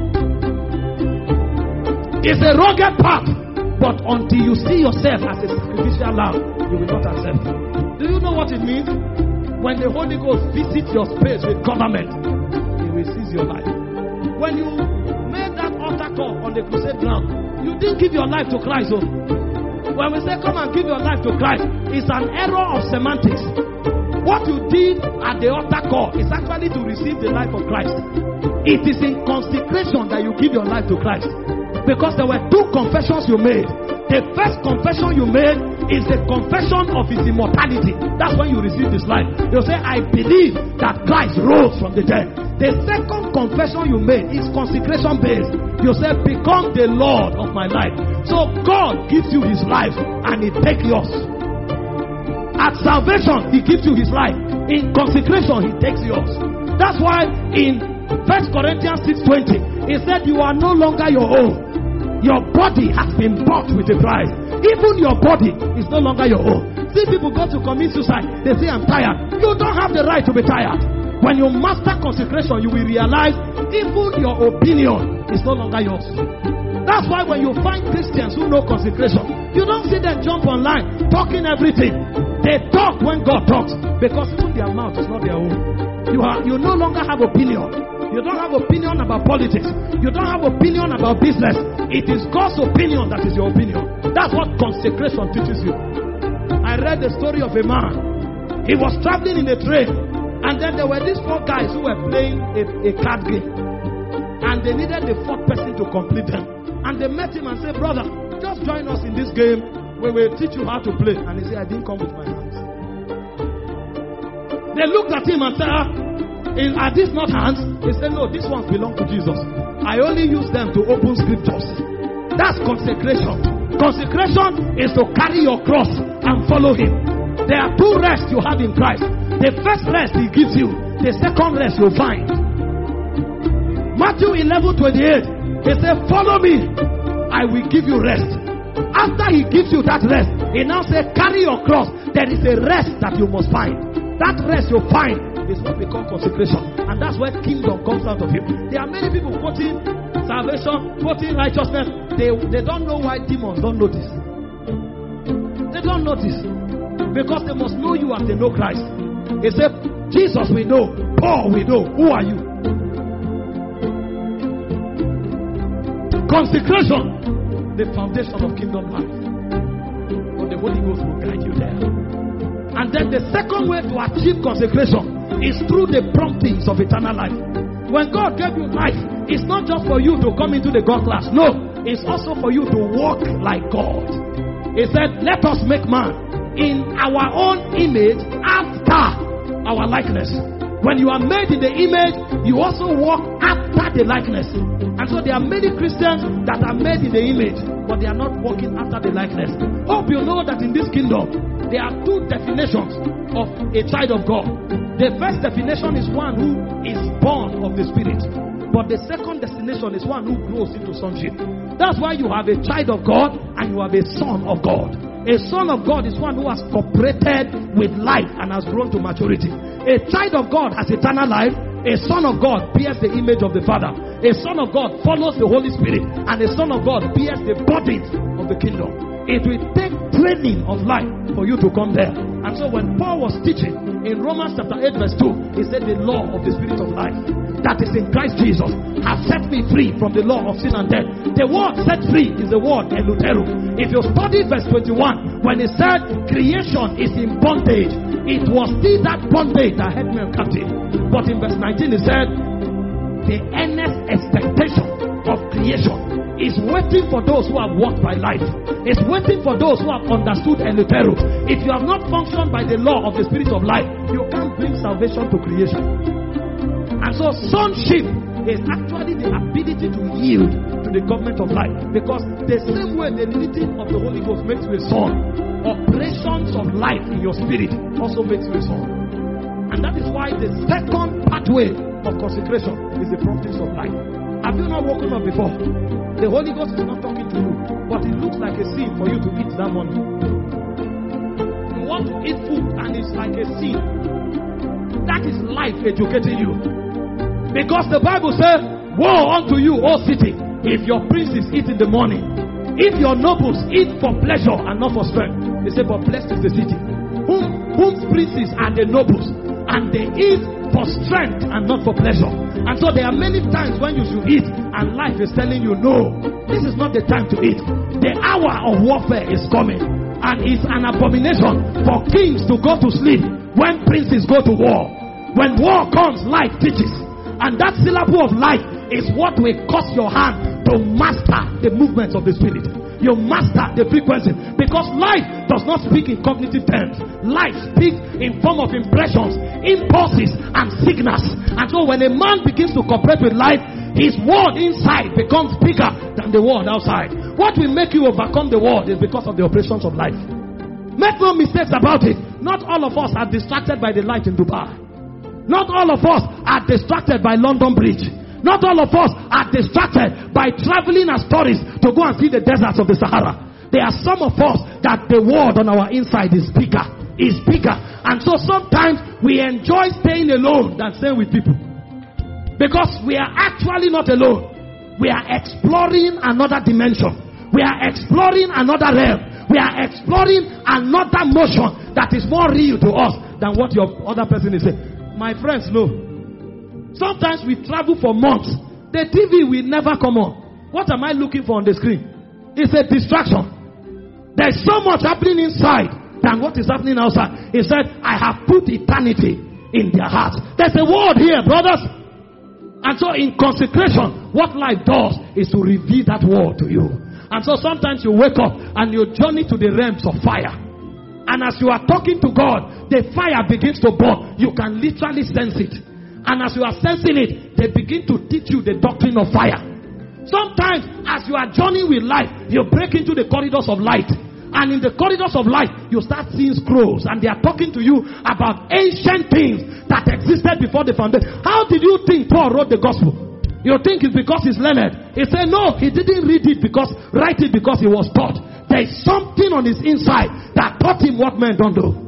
S1: It's a rugged path, but until you see yourself as a sacrificial lamb, you will not accept it. Do you know what it means? When the Holy Ghost visits your space with government, he will seize your life. When you made that altar call on the crusade ground, you didn't give your life to Christ. Oh. When we say come and give your life to Christ, it's an error of semantics. What you did at the altar call is actually to receive the life of Christ. It is in consecration that you give your life to Christ. Because there were two confessions you made. The first confession you made is the confession of his immortality. That's when you receive his life. You say, I believe that Christ rose from the dead. The second confession you made is consecration based. You say, become the Lord of my life. So God gives you his life and he takes yours. At salvation, he gives you his life. In consecration, he takes yours. That's why in First Corinthians six twenty, he said, you are no longer your own. Your body has been bought with a price. Even your body is no longer your own. See people go to commit suicide. They say, I'm tired. You don't have the right to be tired. When you master consecration, you will realize even your opinion is no longer yours. That's why when you find Christians who know consecration, you don't see them jump online talking everything. They talk when God talks, because even their mouth is not their own. You are you no longer have opinion. You don't have opinion about politics. You don't have opinion about business. It is God's opinion that is your opinion. That's what consecration teaches you. I read the story of a man. He was traveling in a train, and then there were these four guys who were playing a, a card game, and they needed the fourth person to complete them. And they met him and said, brother, just join us in this game. We will teach you how to play. And he said, I didn't come with my hands. They looked at him and said, ah, are these not hands? He said, no, these ones belong to Jesus. I only use them to open scriptures. That's consecration. Consecration is to carry your cross and follow him. There are two rests you have in Christ. The first rest he gives you. The second rest you'll find. Matthew eleven twenty-eight. He said, follow me. I will give you rest. After he gives you that rest, he now says, carry your cross. There is a rest that you must find. That rest you find is what we call consecration. And that's where kingdom comes out of you. There are many people quoting salvation, quoting righteousness. They, they don't know why demons don't notice. They don't notice. Because they must know you as they know Christ. They say, Jesus we know, Paul we know. Who are you? Consecration, the foundation of kingdom life. But the Holy Ghost will guide you there. And then the second way to achieve consecration is through the promptings of eternal life. When God gave you life, it's not just for you to come into the God class. No, it's also for you to walk like God. He said, let us make man in our own image after our likeness. When you are made in the image, you also walk after the likeness. And so there are many Christians that are made in the image, but they are not walking after the likeness. Hope you know that in this kingdom, there are two definitions of a child of God. The first definition is one who is born of the Spirit. But the second destination is one who grows into sonship. That's why you have a child of God and you have a son of God. A son of God is one who has cooperated with life and has grown to maturity. A child of God has eternal life. A son of God bears the image of the Father. A son of God follows the Holy Spirit. And a son of God bears the burdens of the kingdom. It will take training of life for you to come there. And so when Paul was teaching in Romans chapter eight verse two, he said the law of the Spirit of life that is in Christ Jesus has set me free from the law of sin and death. The word set free is the word elutero. If you study verse twenty-one, when he said creation is in bondage, it was still that bondage that held me captive. But in verse nineteen he said the earnest expectation of creation is waiting for those who have walked by life. It's waiting for those who have understood elutero. If you have not functioned by the law of the Spirit of life, you can't bring salvation to creation. And so sonship is actually the ability to yield to the government of life. Because the same way the leading of the Holy Ghost makes you a son, operations of life in your spirit also makes you a son. And that is why the second pathway of consecration is the promptings of life. Have you not woken up before? The Holy Ghost is not talking to you, but it looks like a sin for you to eat that morning. You want to eat food and it's like a sin. That is life educating you. Because the Bible says, woe unto you, O city, if your princes eat in the morning. If your nobles eat for pleasure and not for strength. They say, but blessed is the city. Whom, whose princes are the nobles, and they eat for strength and not for pleasure. And so there are many times when you should eat, and life is telling you, no, this is not the time to eat. The hour of warfare is coming. And it's an abomination for kings to go to sleep when princes go to war. When war comes, life teaches. And that syllable of life is what will cause your hand to master the movements of the Spirit. You master the frequency. Because life does not speak in cognitive terms. Life speaks in form of impressions, impulses, and signals. And so when a man begins to cooperate with life, his world inside becomes bigger than the world outside. What will make you overcome the world is because of the operations of life. Make no mistakes about it. Not all of us are distracted by the light in Dubai. Not all of us are distracted by London Bridge. Not all of us are distracted by traveling as tourists to go and see the deserts of the Sahara. There are some of us that the world on our inside is bigger, is bigger. And so sometimes we enjoy staying alone than staying with people. Because we are actually not alone. We are exploring another dimension. We are exploring another realm. We are exploring another motion that is more real to us than what your other person is saying. My friends, no. Sometimes we travel for months. The T V will never come on. What am I looking for on the screen? It's a distraction. There's so much happening inside than what is happening outside. He said, I have put eternity in their hearts. There's a word here, brothers. And so in consecration, what life does is to reveal that word to you. And so sometimes you wake up and you journey to the realms of fire. And as you are talking to God, the fire begins to burn. You can literally sense it. And as you are sensing it, they begin to teach you the doctrine of fire. Sometimes as you are journeying with life, you break into the corridors of light. And in the corridors of light, you start seeing scrolls. And they are talking to you about ancient things that existed before the foundation. How did you think Paul wrote the gospel? You think it's because he's learned. He said no, he didn't read it because, write it because he was taught. There is something on his inside that taught him what men don't do.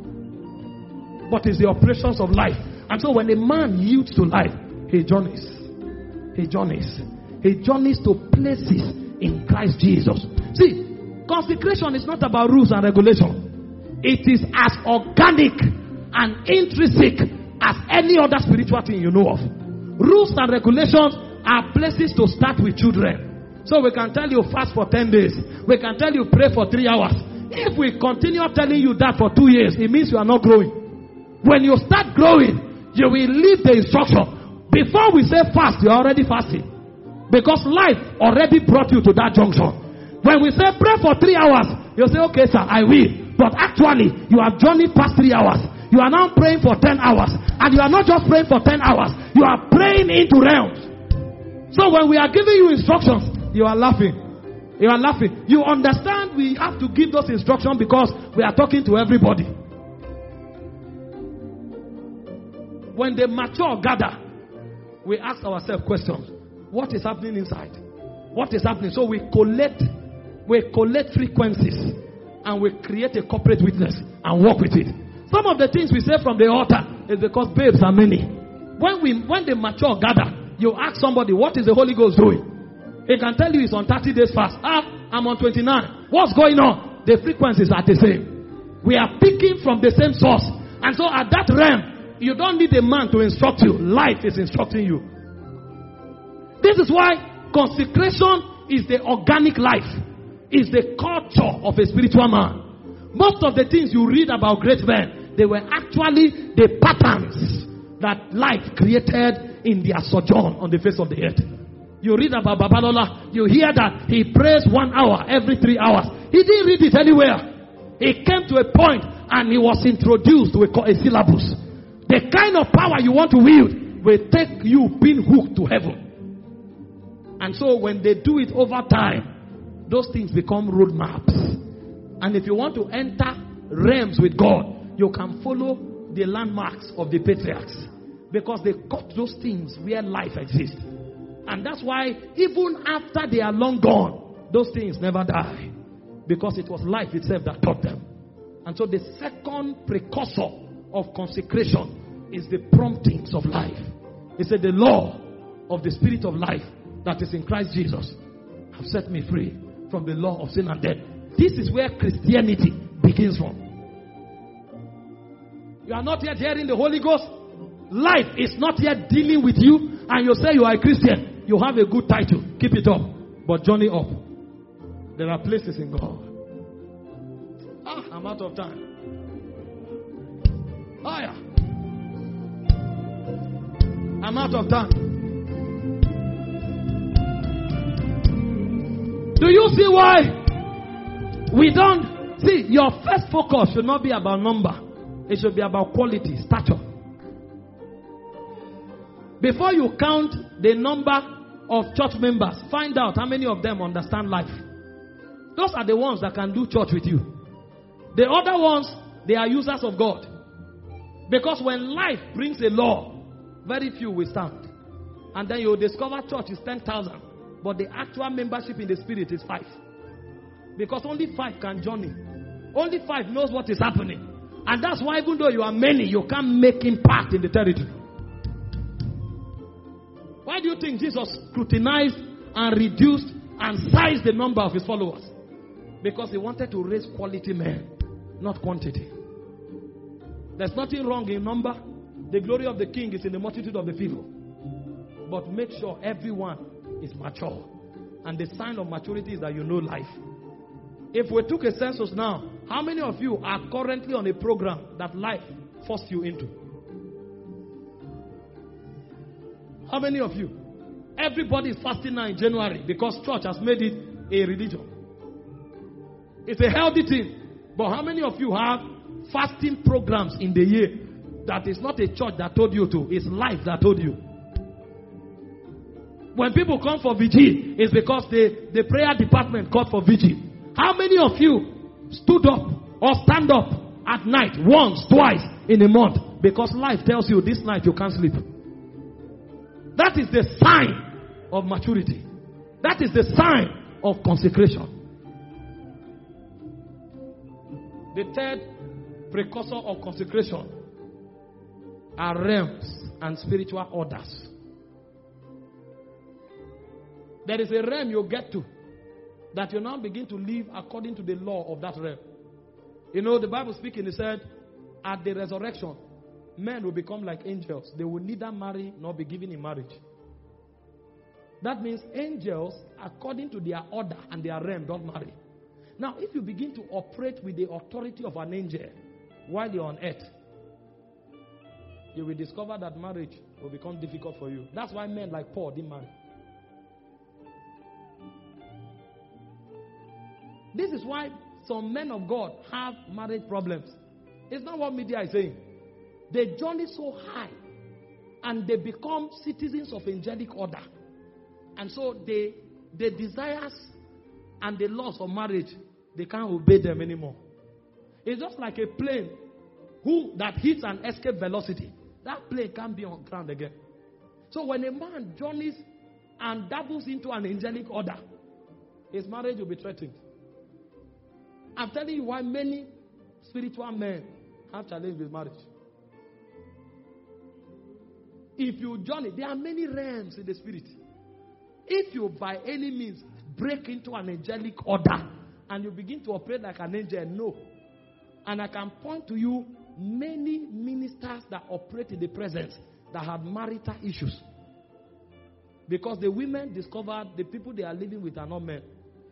S1: But it's the operations of life. And so when a man yields to life, he journeys. He journeys. He journeys to places in Christ Jesus. See, consecration is not about rules and regulation. It is as organic and intrinsic as any other spiritual thing you know of. Rules and regulations are places to start with children. So we can tell you fast for ten days. We can tell you pray for three hours. If we continue telling you that for two years, it means you are not growing. When you start growing, you will leave the instruction. Before we say fast, you are already fasting. Because life already brought you to that junction. When we say pray for three hours, you say, okay, sir, I will. But actually, you have journeyed past three hours. You are now praying for ten hours. And you are not just praying for ten hours. You are praying into realms. So when we are giving you instructions, you are laughing. You are laughing. You understand we have to give those instructions because we are talking to everybody. When the mature gather, we ask ourselves questions. What is happening inside? What is happening? So we collect We collect frequencies and we create a corporate witness and work with it. Some of the things we say from the altar is because babes are many. When we when the mature gather, you ask somebody, what is the Holy Ghost doing? He can tell you it's on thirty days fast. Ah, I'm on twenty-nine. What's going on? The frequencies are the same. We are picking from the same source. And so at that realm, you don't need a man to instruct you. Life is instructing you. This is why consecration is the organic life. Is the culture of a spiritual man. Most of the things you read about great men, they were actually the patterns that life created in their sojourn on the face of the earth. You read about Babalola, you hear that he prays one hour every three hours. He didn't read it anywhere. He came to a point and he was introduced to a, a syllabus. The kind of power you want to wield will take you being hooked to heaven. And so when they do it over time, those things become roadmaps. And if you want to enter realms with God, you can follow the landmarks of the patriarchs. Because they got those things where life exists. And that's why even after they are long gone, those things never die. Because it was life itself that taught them. And so the second precursor of consecration is the promptings of life. It said the law of the spirit of life that is in Christ Jesus have set me free from the law of sin and death. This is where Christianity begins from. You are not yet hearing the Holy Ghost. Life is not yet dealing with you. And you say you are a Christian. You have a good title. Keep it up. But journey up. There are places in God. Ah, I'm out of time. Ah, yeah. I'm out of time. Do you see why we don't see? Your first focus should not be about number. It should be about quality, stature. Before you count the number of church members, find out how many of them understand life. Those are the ones that can do church with you. The other ones, they are users of God. Because when life brings a law, very few will stand. And then you discover church is ten thousand. But the actual membership in the spirit is five. Because only five can journey. Only five knows what is happening. And that's why even though you are many, you can't make impact in the territory. Why do you think Jesus scrutinized and reduced and sized the number of his followers? Because he wanted to raise quality men, not quantity. There's nothing wrong in number. The glory of the king is in the multitude of the people. But make sure everyone is mature. And the sign of maturity is that you know life. If we took a census now, how many of you are currently on a program that life forced you into? How many of you? Everybody is fasting now in January because church has made it a religion. It's a healthy thing. But how many of you have fasting programs in the year that is not a church that told you to, it's life that told you? When people come for vigil, it's because the, the prayer department called for vigil. How many of you stood up or stand up at night once, twice in a month because life tells you this night you can't sleep? That is the sign of maturity. That is the sign of consecration. The third precursor of consecration are realms and spiritual orders. There is a realm you get to that you now begin to live according to the law of that realm. You know, the Bible speaking, it said, at the resurrection, men will become like angels. They will neither marry nor be given in marriage. That means angels, according to their order and their realm, don't marry. Now, if you begin to operate with the authority of an angel while you're on earth, you will discover that marriage will become difficult for you. That's why men like Paul didn't marry. This is why some men of God have marriage problems. It's not what media is saying. They journey so high and they become citizens of angelic order. And so they, the desires and the laws of marriage, they can't obey them anymore. It's just like a plane who that hits an escape velocity. That plane can't be on ground again. So when a man journeys and dabbles into an angelic order, his marriage will be threatened. I'm telling you why many spiritual men have challenged with marriage. If you journey, there are many realms in the spirit. If you by any means break into an angelic order and you begin to operate like an angel, no. And I can point to you many ministers that operate in the presence that have marital issues. Because the women discovered the people they are living with are not men.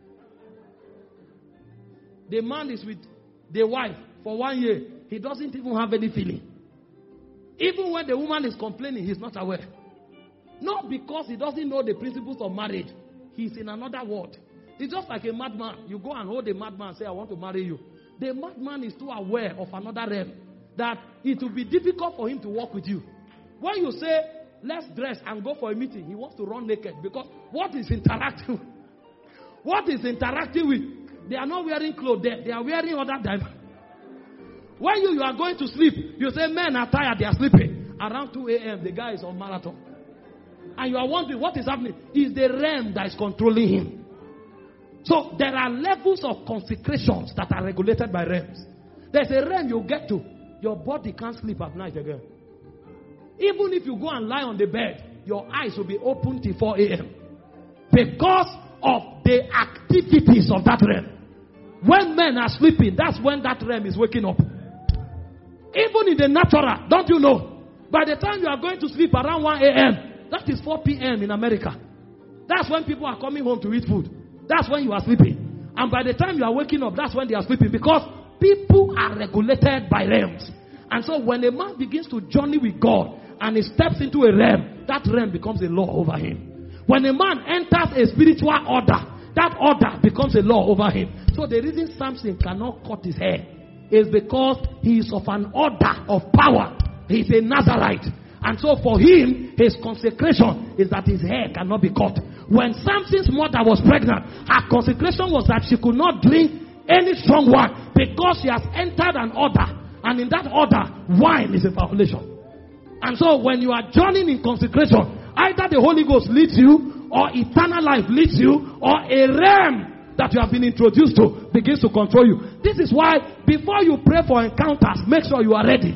S1: The man is with the wife for one year. He doesn't even have any feeling. Even when the woman is complaining, he's not aware. Not because he doesn't know the principles of marriage. He's in another world. It's just like a madman. You go and hold a madman and say, I want to marry you. The madman is too aware of another realm that it will be difficult for him to walk with you. When you say, let's dress and go for a meeting, he wants to run naked because what is interacting with? What is interacting with? They are not wearing clothes. They, they are wearing other diapers. When you, you are going to sleep, you say men are tired, they are sleeping. Around two a.m., the guy is on marathon. And you are wondering what is happening. It's the realm that is controlling him. So there are levels of consecrations that are regulated by realms. There's a realm you get to. Your body can't sleep at night again. Even if you go and lie on the bed, your eyes will be open till four a.m. Because of the activities of that realm. When men are sleeping, that's when that realm is waking up. Even in the natural, don't you know? By the time you are going to sleep around one a.m., that is four p.m. in America. That's when people are coming home to eat food. That's when you are sleeping. And by the time you are waking up, that's when they are sleeping. Because people are regulated by realms. And so when a man begins to journey with God and he steps into a realm, that realm becomes a law over him. When a man enters a spiritual order, that order becomes a law over him. So the reason Samson cannot cut his hair is because he is of an order of power. He is a Nazarite. And so for him, his consecration is that his hair cannot be cut. When Samson's mother was pregnant, her consecration was that she could not drink any strong wine because she has entered an order. And in that order, wine is a violation. And so when you are journeying in consecration Either the Holy Ghost leads you, or eternal life leads you, or a realm that you have been introduced to begins to control you. This is why before you pray for encounters, make sure you are ready.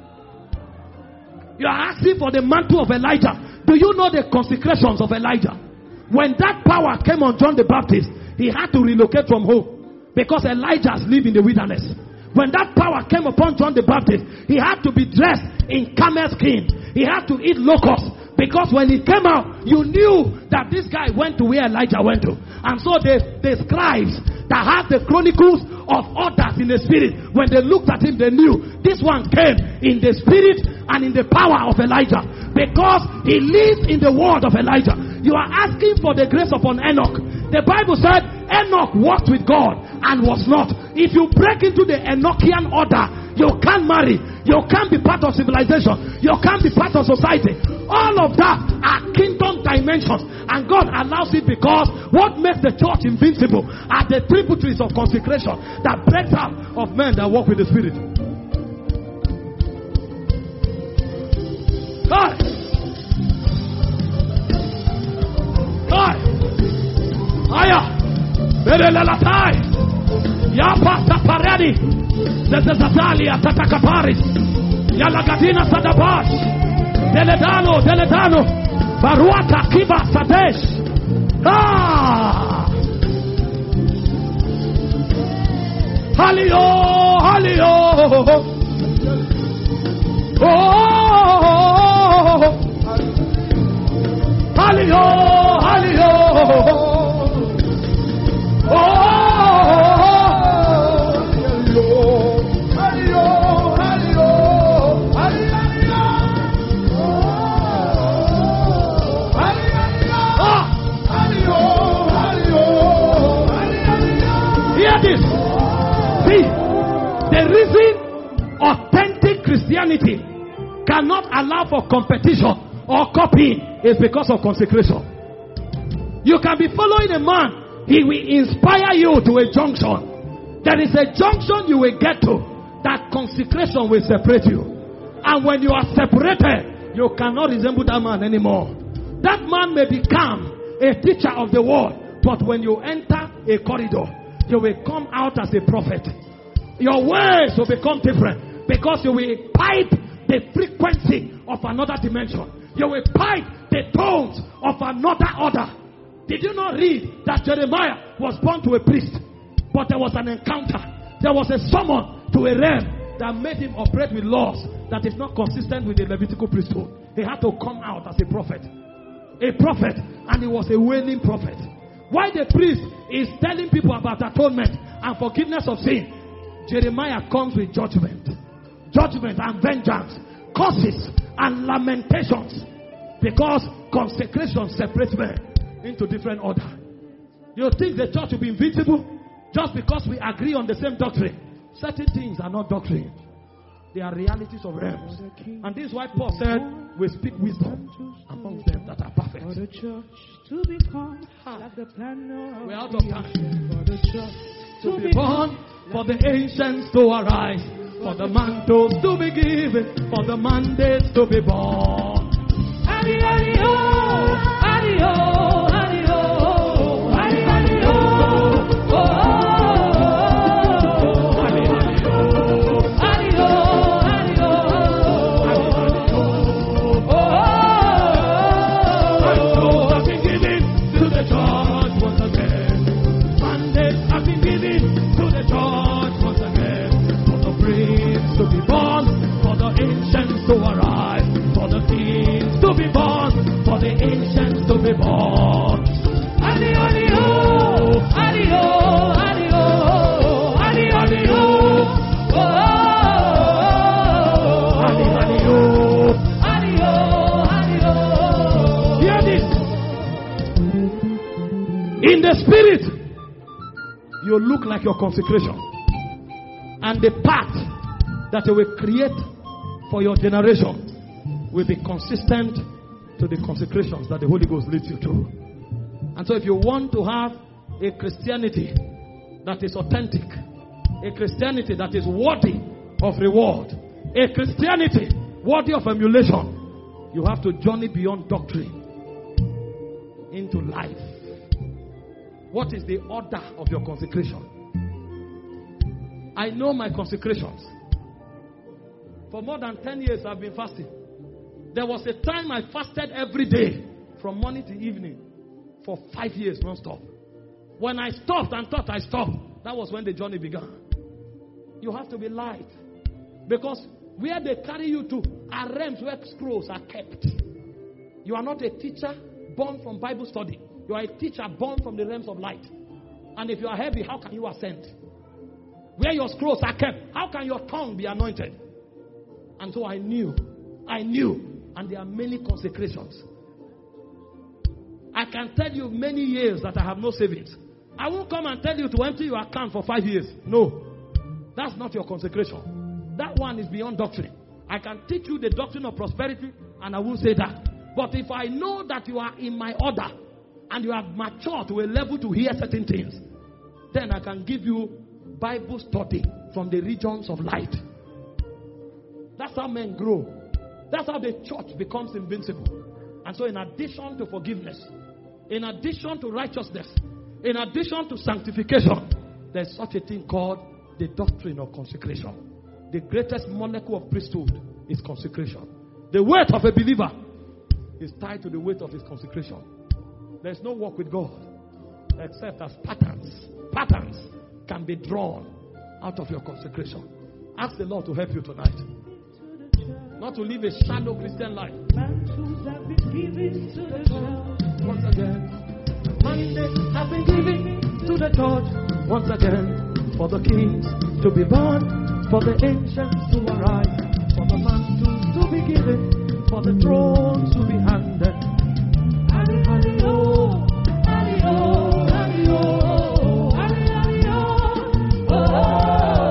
S1: You are asking for the mantle of Elijah. Do you know the consecrations of Elijah? When that power came on John the Baptist, he had to relocate from home because Elijah lived in the wilderness. When that power came upon John the Baptist, he had to be dressed in camel skin. He had to eat locusts. Because when he came out, you knew that this guy went to where Elijah went to. And so the, the scribes that had the chronicles of others in the spirit, when they looked at him, they knew this one came in the spirit and in the power of Elijah. Because he lived in the word of Elijah. You are asking for the grace upon Enoch. The Bible said Enoch walked with God and was not. If you break into the Enochian order, you can't marry. You can't be part of civilization. You can't be part of society. All of that are kingdom dimensions. And God allows it because what makes the church invincible are the tributaries of consecration that breaks out of men that walk with the Spirit. God. God. Aya. Belelelatai. Yapa taparani. Zezezatalia tatakaparis. Yalagadina sadabash. Deledano, Deledano, Baruata Kiba Sadesh. Ah! Halio, Halio. Oh! Halio, Halio. Oh! The reason authentic Christianity cannot allow for competition or copying is because of consecration. You can be following a man, he will inspire you to a junction. There is a junction you will get to that consecration will separate you. And when you are separated, you cannot resemble that man anymore. That man may become a teacher of the word, but when you enter a corridor, you will come out as a prophet. Your words will become different because you will pipe the frequency of another dimension. You will pipe the tones of another order. Did you not read that Jeremiah was born to a priest, but there was an encounter? There was a summon to a realm that made him operate with laws that is not consistent with the Levitical priesthood. He had to come out as a prophet. A prophet, and he was a wailing prophet. Why the priest is telling people about atonement and forgiveness of sin, Jeremiah comes with judgment. Judgment and vengeance. Curses and lamentations. Because consecration separates men into different order. You think the church will be invincible just because we agree on the same doctrine? Certain things are not doctrine. They are realities of realms. And this is why Paul said, we speak wisdom among them that are perfect. For the church to become like the plan. We're out of time. For the church to be born, for the ancients to arise, for the mantles to be given, for the mandates to be born. Adi, adi, oh, adi, oh, adi, oh, adi, adi, oh, oh, oh, adi, adi, oh, adi, oh, adi, oh, oh, oh, I've been given to the church once again. Mandates have been given to the church once again. For the prince to be born, for the ancients to arise, for the kings to be born, for the ancients to be born. Adi, adi, oh, adi, oh, adi, oh, adi, adi, oh, oh, adi, adi, oh, adi, oh, adi, oh. Hear this. In the spirit, you look like your consecration. And the path that you will create for your generation will be consistent to the consecrations that the Holy Ghost leads you to. And so if you want to have a Christianity that is authentic, a Christianity that is worthy of reward, a Christianity worthy of emulation, you have to journey beyond doctrine into life. What is the order of your consecration? I know my consecrations. For more than ten years I've been fasting. There was a time I fasted every day from morning to evening for five years non-stop. When I stopped and thought I stopped, that was when the journey began. You have to be light. Because where they carry you to are realms where scrolls are kept. You are not a teacher born from Bible study. You are a teacher born from the realms of light. And if you are heavy, how can you ascend? Where your scrolls are kept, how can your tongue be anointed? And so I knew, I knew, and there are many consecrations. I can tell you many years that I have no savings. I won't come and tell you to empty your account for five years. No, that's not your consecration. That one is beyond doctrine. I can teach you the doctrine of prosperity, and I won't say that. But if I know that you are in my order, and you have matured to a level to hear certain things, then I can give you Bible study from the regions of light. That's how men grow. That's how the church becomes invincible. And so in addition to forgiveness, in addition to righteousness, in addition to sanctification, there's such a thing called the doctrine of consecration. The greatest molecule of priesthood is consecration. The weight of a believer is tied to the weight of his consecration. There's no walk with God except as patterns. Patterns can be drawn out of your consecration. Ask the Lord to help you tonight. Not to live a shallow Christian life. Once again, Monday have been given to the church. Once again, for the kings to be born, for the ancients to arise, for the mantles to be given, for the thrones to be handed. Hallelujah, hallelujah, hallelujah, hallelujah, oh.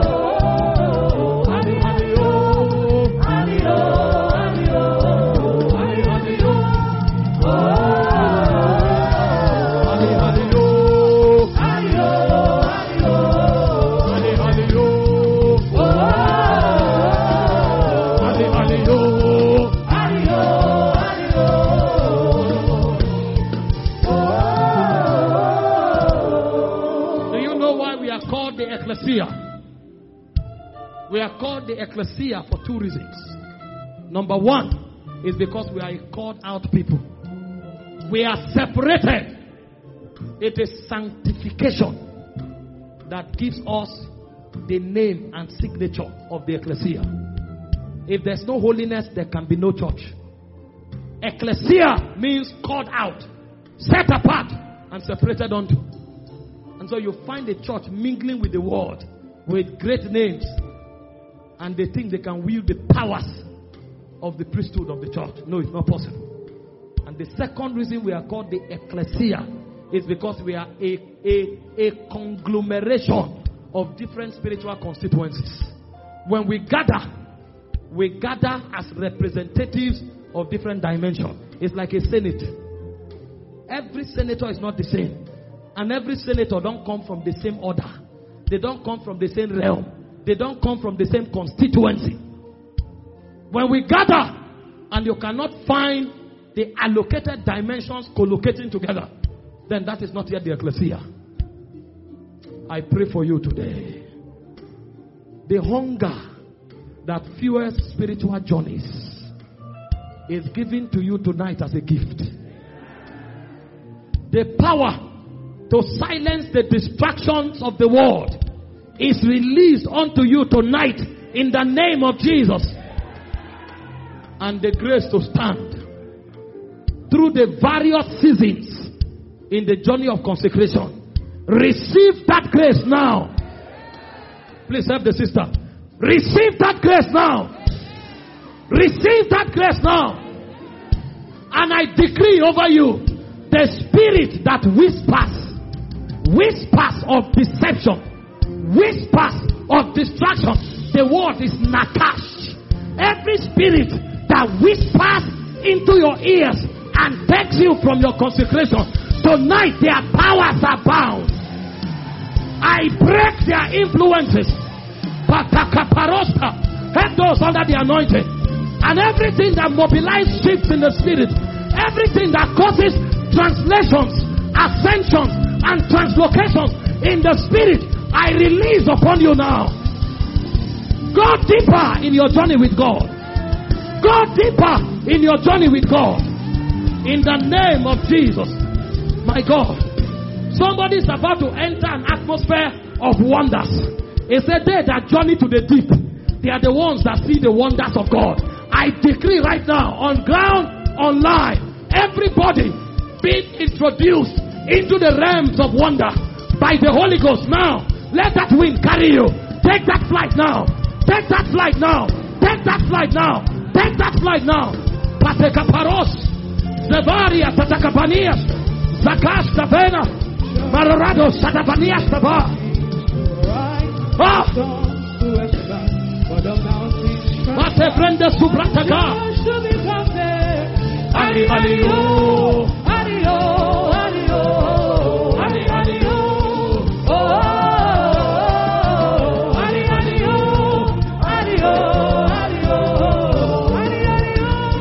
S1: We are called the ecclesia for two reasons. Number one is because we are a called out people. We are separated. It is sanctification that gives us the name and signature of the ecclesia. If there's no holiness, there can be no church. Ecclesia means called out, set apart, and separated unto. And so you find the church mingling with the world with great names, and they think they can wield the powers of the priesthood of the church. No, it's not possible. And the second reason we are called the ecclesia is because we are a, a, a conglomeration of different spiritual constituencies. When we gather, we gather as representatives of different dimensions. It's like a senate. Every senator is not the same. And every senator don't come from the same order. They don't come from the same realm. They don't come from the same constituency. When we gather and you cannot find the allocated dimensions collocating together, then that is not yet the ecclesia. I pray for you today. The hunger that fuels spiritual journeys is given to you tonight as a gift. The power to silence the distractions of the world is released unto you tonight in the name of Jesus. And the grace to stand through the various seasons in the journey of consecration. Receive that grace now. Please help the sister. Receive that grace now. Receive that grace now. And I decree over you the spirit that whispers, whispers of deception, whispers of distraction. The word is nakash. Every spirit that whispers into your ears and takes you from your consecration, tonight their powers are bound. I break their influences. Patakaparosta. Help those under the anointing. And everything that mobilizes shifts in the spirit, everything that causes translations, ascensions, and translocations in the spirit, I release upon you now. Go deeper in your journey with God. Go deeper in your journey with God. In the name of Jesus. My God. Somebody is about to enter an atmosphere of wonders. It's a day that journey to the deep. They are the ones that see the wonders of God. I decree right now, on ground, online, everybody being introduced into the realms of wonder by the Holy Ghost. Now, let that wind carry you. Take that flight now. Take that flight now. Take that flight now. Take that flight now. Patekaparos, Zevaria, Tatakapanias, Zakash, Tavena, Marorado, Satapanias, Tava. Ah! Mate prende subrataka. Ali, ali, oh. Ali, oh, ali, oh. Ali, ali, oh. Oh, ali, ali, oh. Ali, oh, ali, oh. Ali, ali,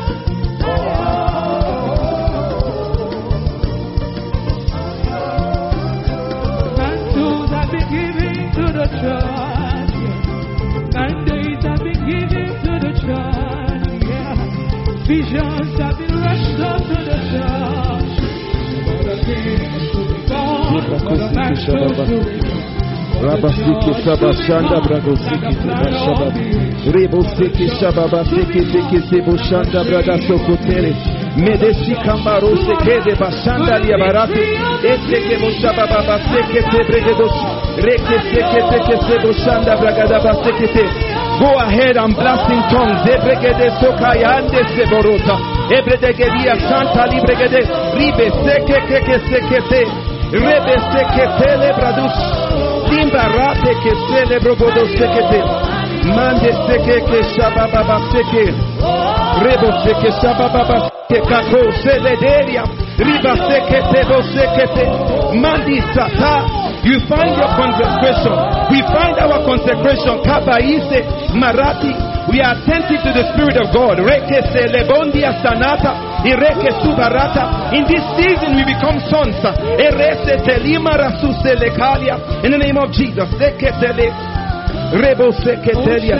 S1: oh. Mantles have been given to the church. Mandates have been given to the church. Yeah. Visions have been rushed up to the church. For the things to be gone, for the mantles to be gone.
S3: Rabasiki Sabashanda Bragosiki Sabashaba Rebosiki Shababa Siki Siki Sibushanda Bragasokotele Medeshi Kambaro Seke de Bashanda Liabarati Eseke Mushababa Seke Sebregedos Reke Seke Seke Sebushanda Bragadaba Sekete. Go ahead and blast in tongues. Ebregede Sokayande Seborota Ebregedia Santa Libregede Ribe Seke Keke Sekete Rebe Seke Tele Bradus Limbarate che celebro godo sekete. Mande seke che shababa seke. Rebo seke shababa seke kako selederia. Riba seke tebo sekete. Mandi sata. You find your consecration. We find our consecration. Kabaise marati. We are attentive to the Spirit of God. Reke selebondia sanata. Ireke subarata. In this season we become sons. Erese telima rasuselekalia. In the name of Jesus. Seketele. Rebo seketelia.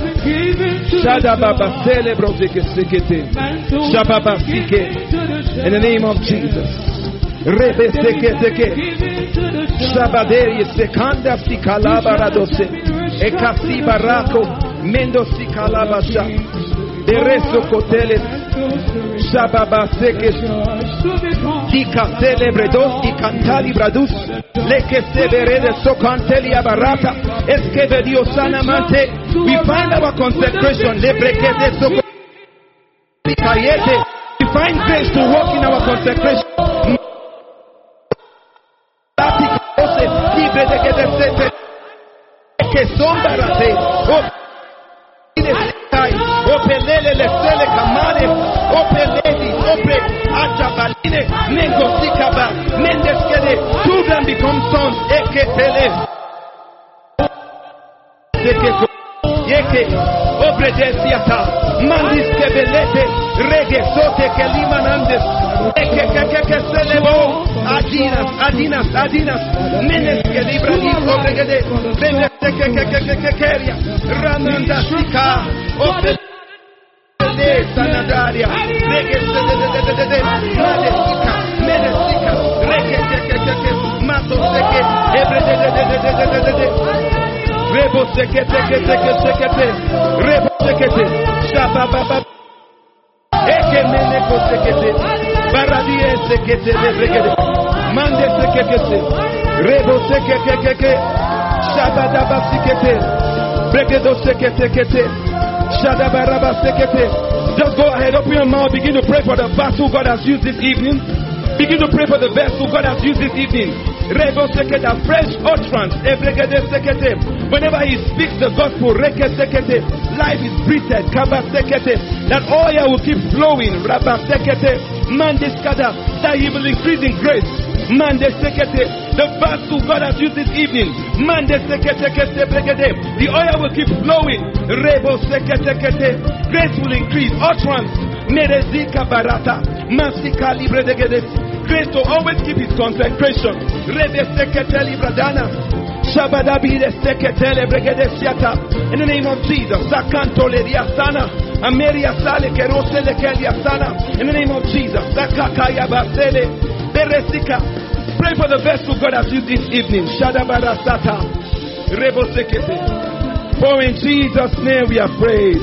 S3: Shadababa celebro sekete. Shababa sike. In the name of Jesus. Rebe seketeke. Shabaderi sekanda sikalaba radose. Ekasi barako. Mendo sikalabasha. Dereso kotele. Shababa seke. Tika celebre dos y cantali bradus. Leke severe de socanteli abarata. Esqueve Dios sanamante. We find our consecration. Lebreke de soco. We find grace to walk in our consecration. Que sombra rate. Opelele le sele kamane, opeledi, ope achabaline, nengosikaba, mendeskede. Children become sons. Eketele. Sekeko. Yeke. Obredesiata. Mandiskebelete. Rege sote kelimanandes. Ekekekeke selebo. Adinas, adinas, adinas. Meneskedi bradi obregede. Meneskekekekekekkeria. Ramanda sika. Opelele. Sanadaria, Reggae, Madesika, Medesika, Reggae, Mato Seke, Rebo Seke, Rebo Seke, Shababa, Eke Meneko Seke, Baradie Seke, Mande Seke, Rebo Seke, Shabadaba Seke, Bregedo Seke, Shadabaraba Sekete. Just go ahead, open your mouth, begin to pray for the vessel God has used this evening. Begin to pray for the vessel God has used this evening. Rebo Sekete, fresh utterance. Ebregede Sekete. Whenever he speaks the gospel, Reke Sekete, life is breathed. Kaba Sekete, that oil will keep flowing. Rabba Sekete, Mandiskada, that he will increase in grace. Mande sekete, the vessel God has used this evening. Mande sekete kete bregede, the oil will keep flowing. Rebo sekete kete, grace will increase. Utterance, merezika barata, masika libre degede. grace to always keep his consecration. Rebe seketeli bradana. Shabadabide seketele bregedesiata. In the name of Jesus. Sakanto leriasana. Ameria sale kerose lekeliasana. In the name of Jesus. Sakakaya basele. Beresika. Pray for the vessel God has used this evening. Shadabarasata. Rebo sekete. For in Jesus' name we are prayed.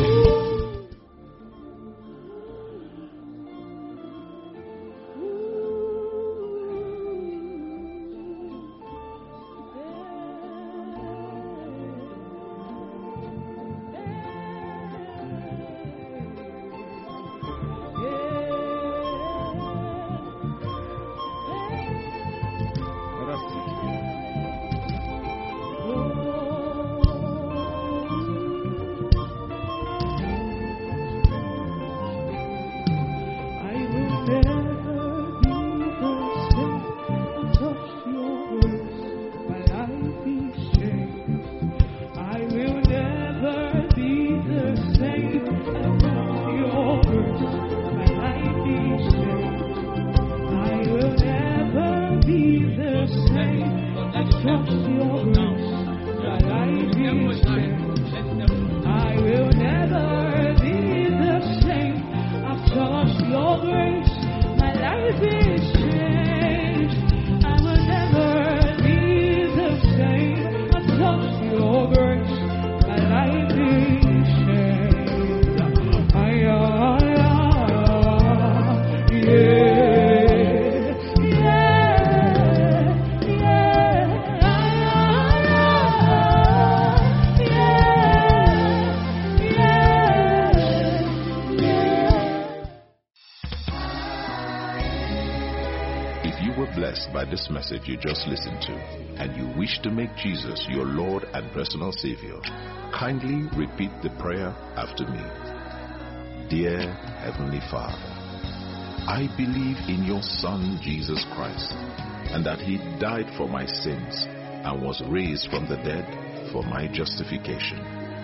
S2: This message you just listened to, and you wish to make Jesus your Lord and personal Savior, kindly repeat the prayer after me. Dear Heavenly Father, I believe in your Son Jesus Christ, and that he died for my sins and was raised from the dead for my justification.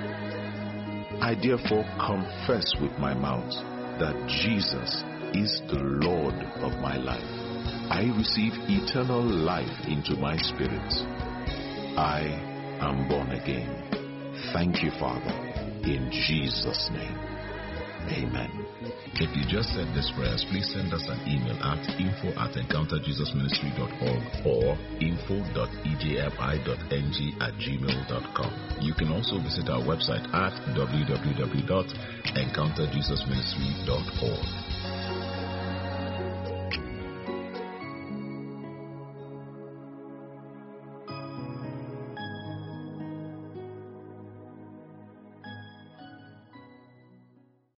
S2: I therefore confess with my mouth that Jesus is the Lord of my life. I receive eternal life into my spirit. I am born again. Thank you, Father, in Jesus' name. Amen.
S4: If you just said this prayers, please send us an email at info at encounter jesus ministry dot org or info dot e j f i dot n g at gmail dot com. You can also visit our website at w w w dot encounter jesus ministry dot org.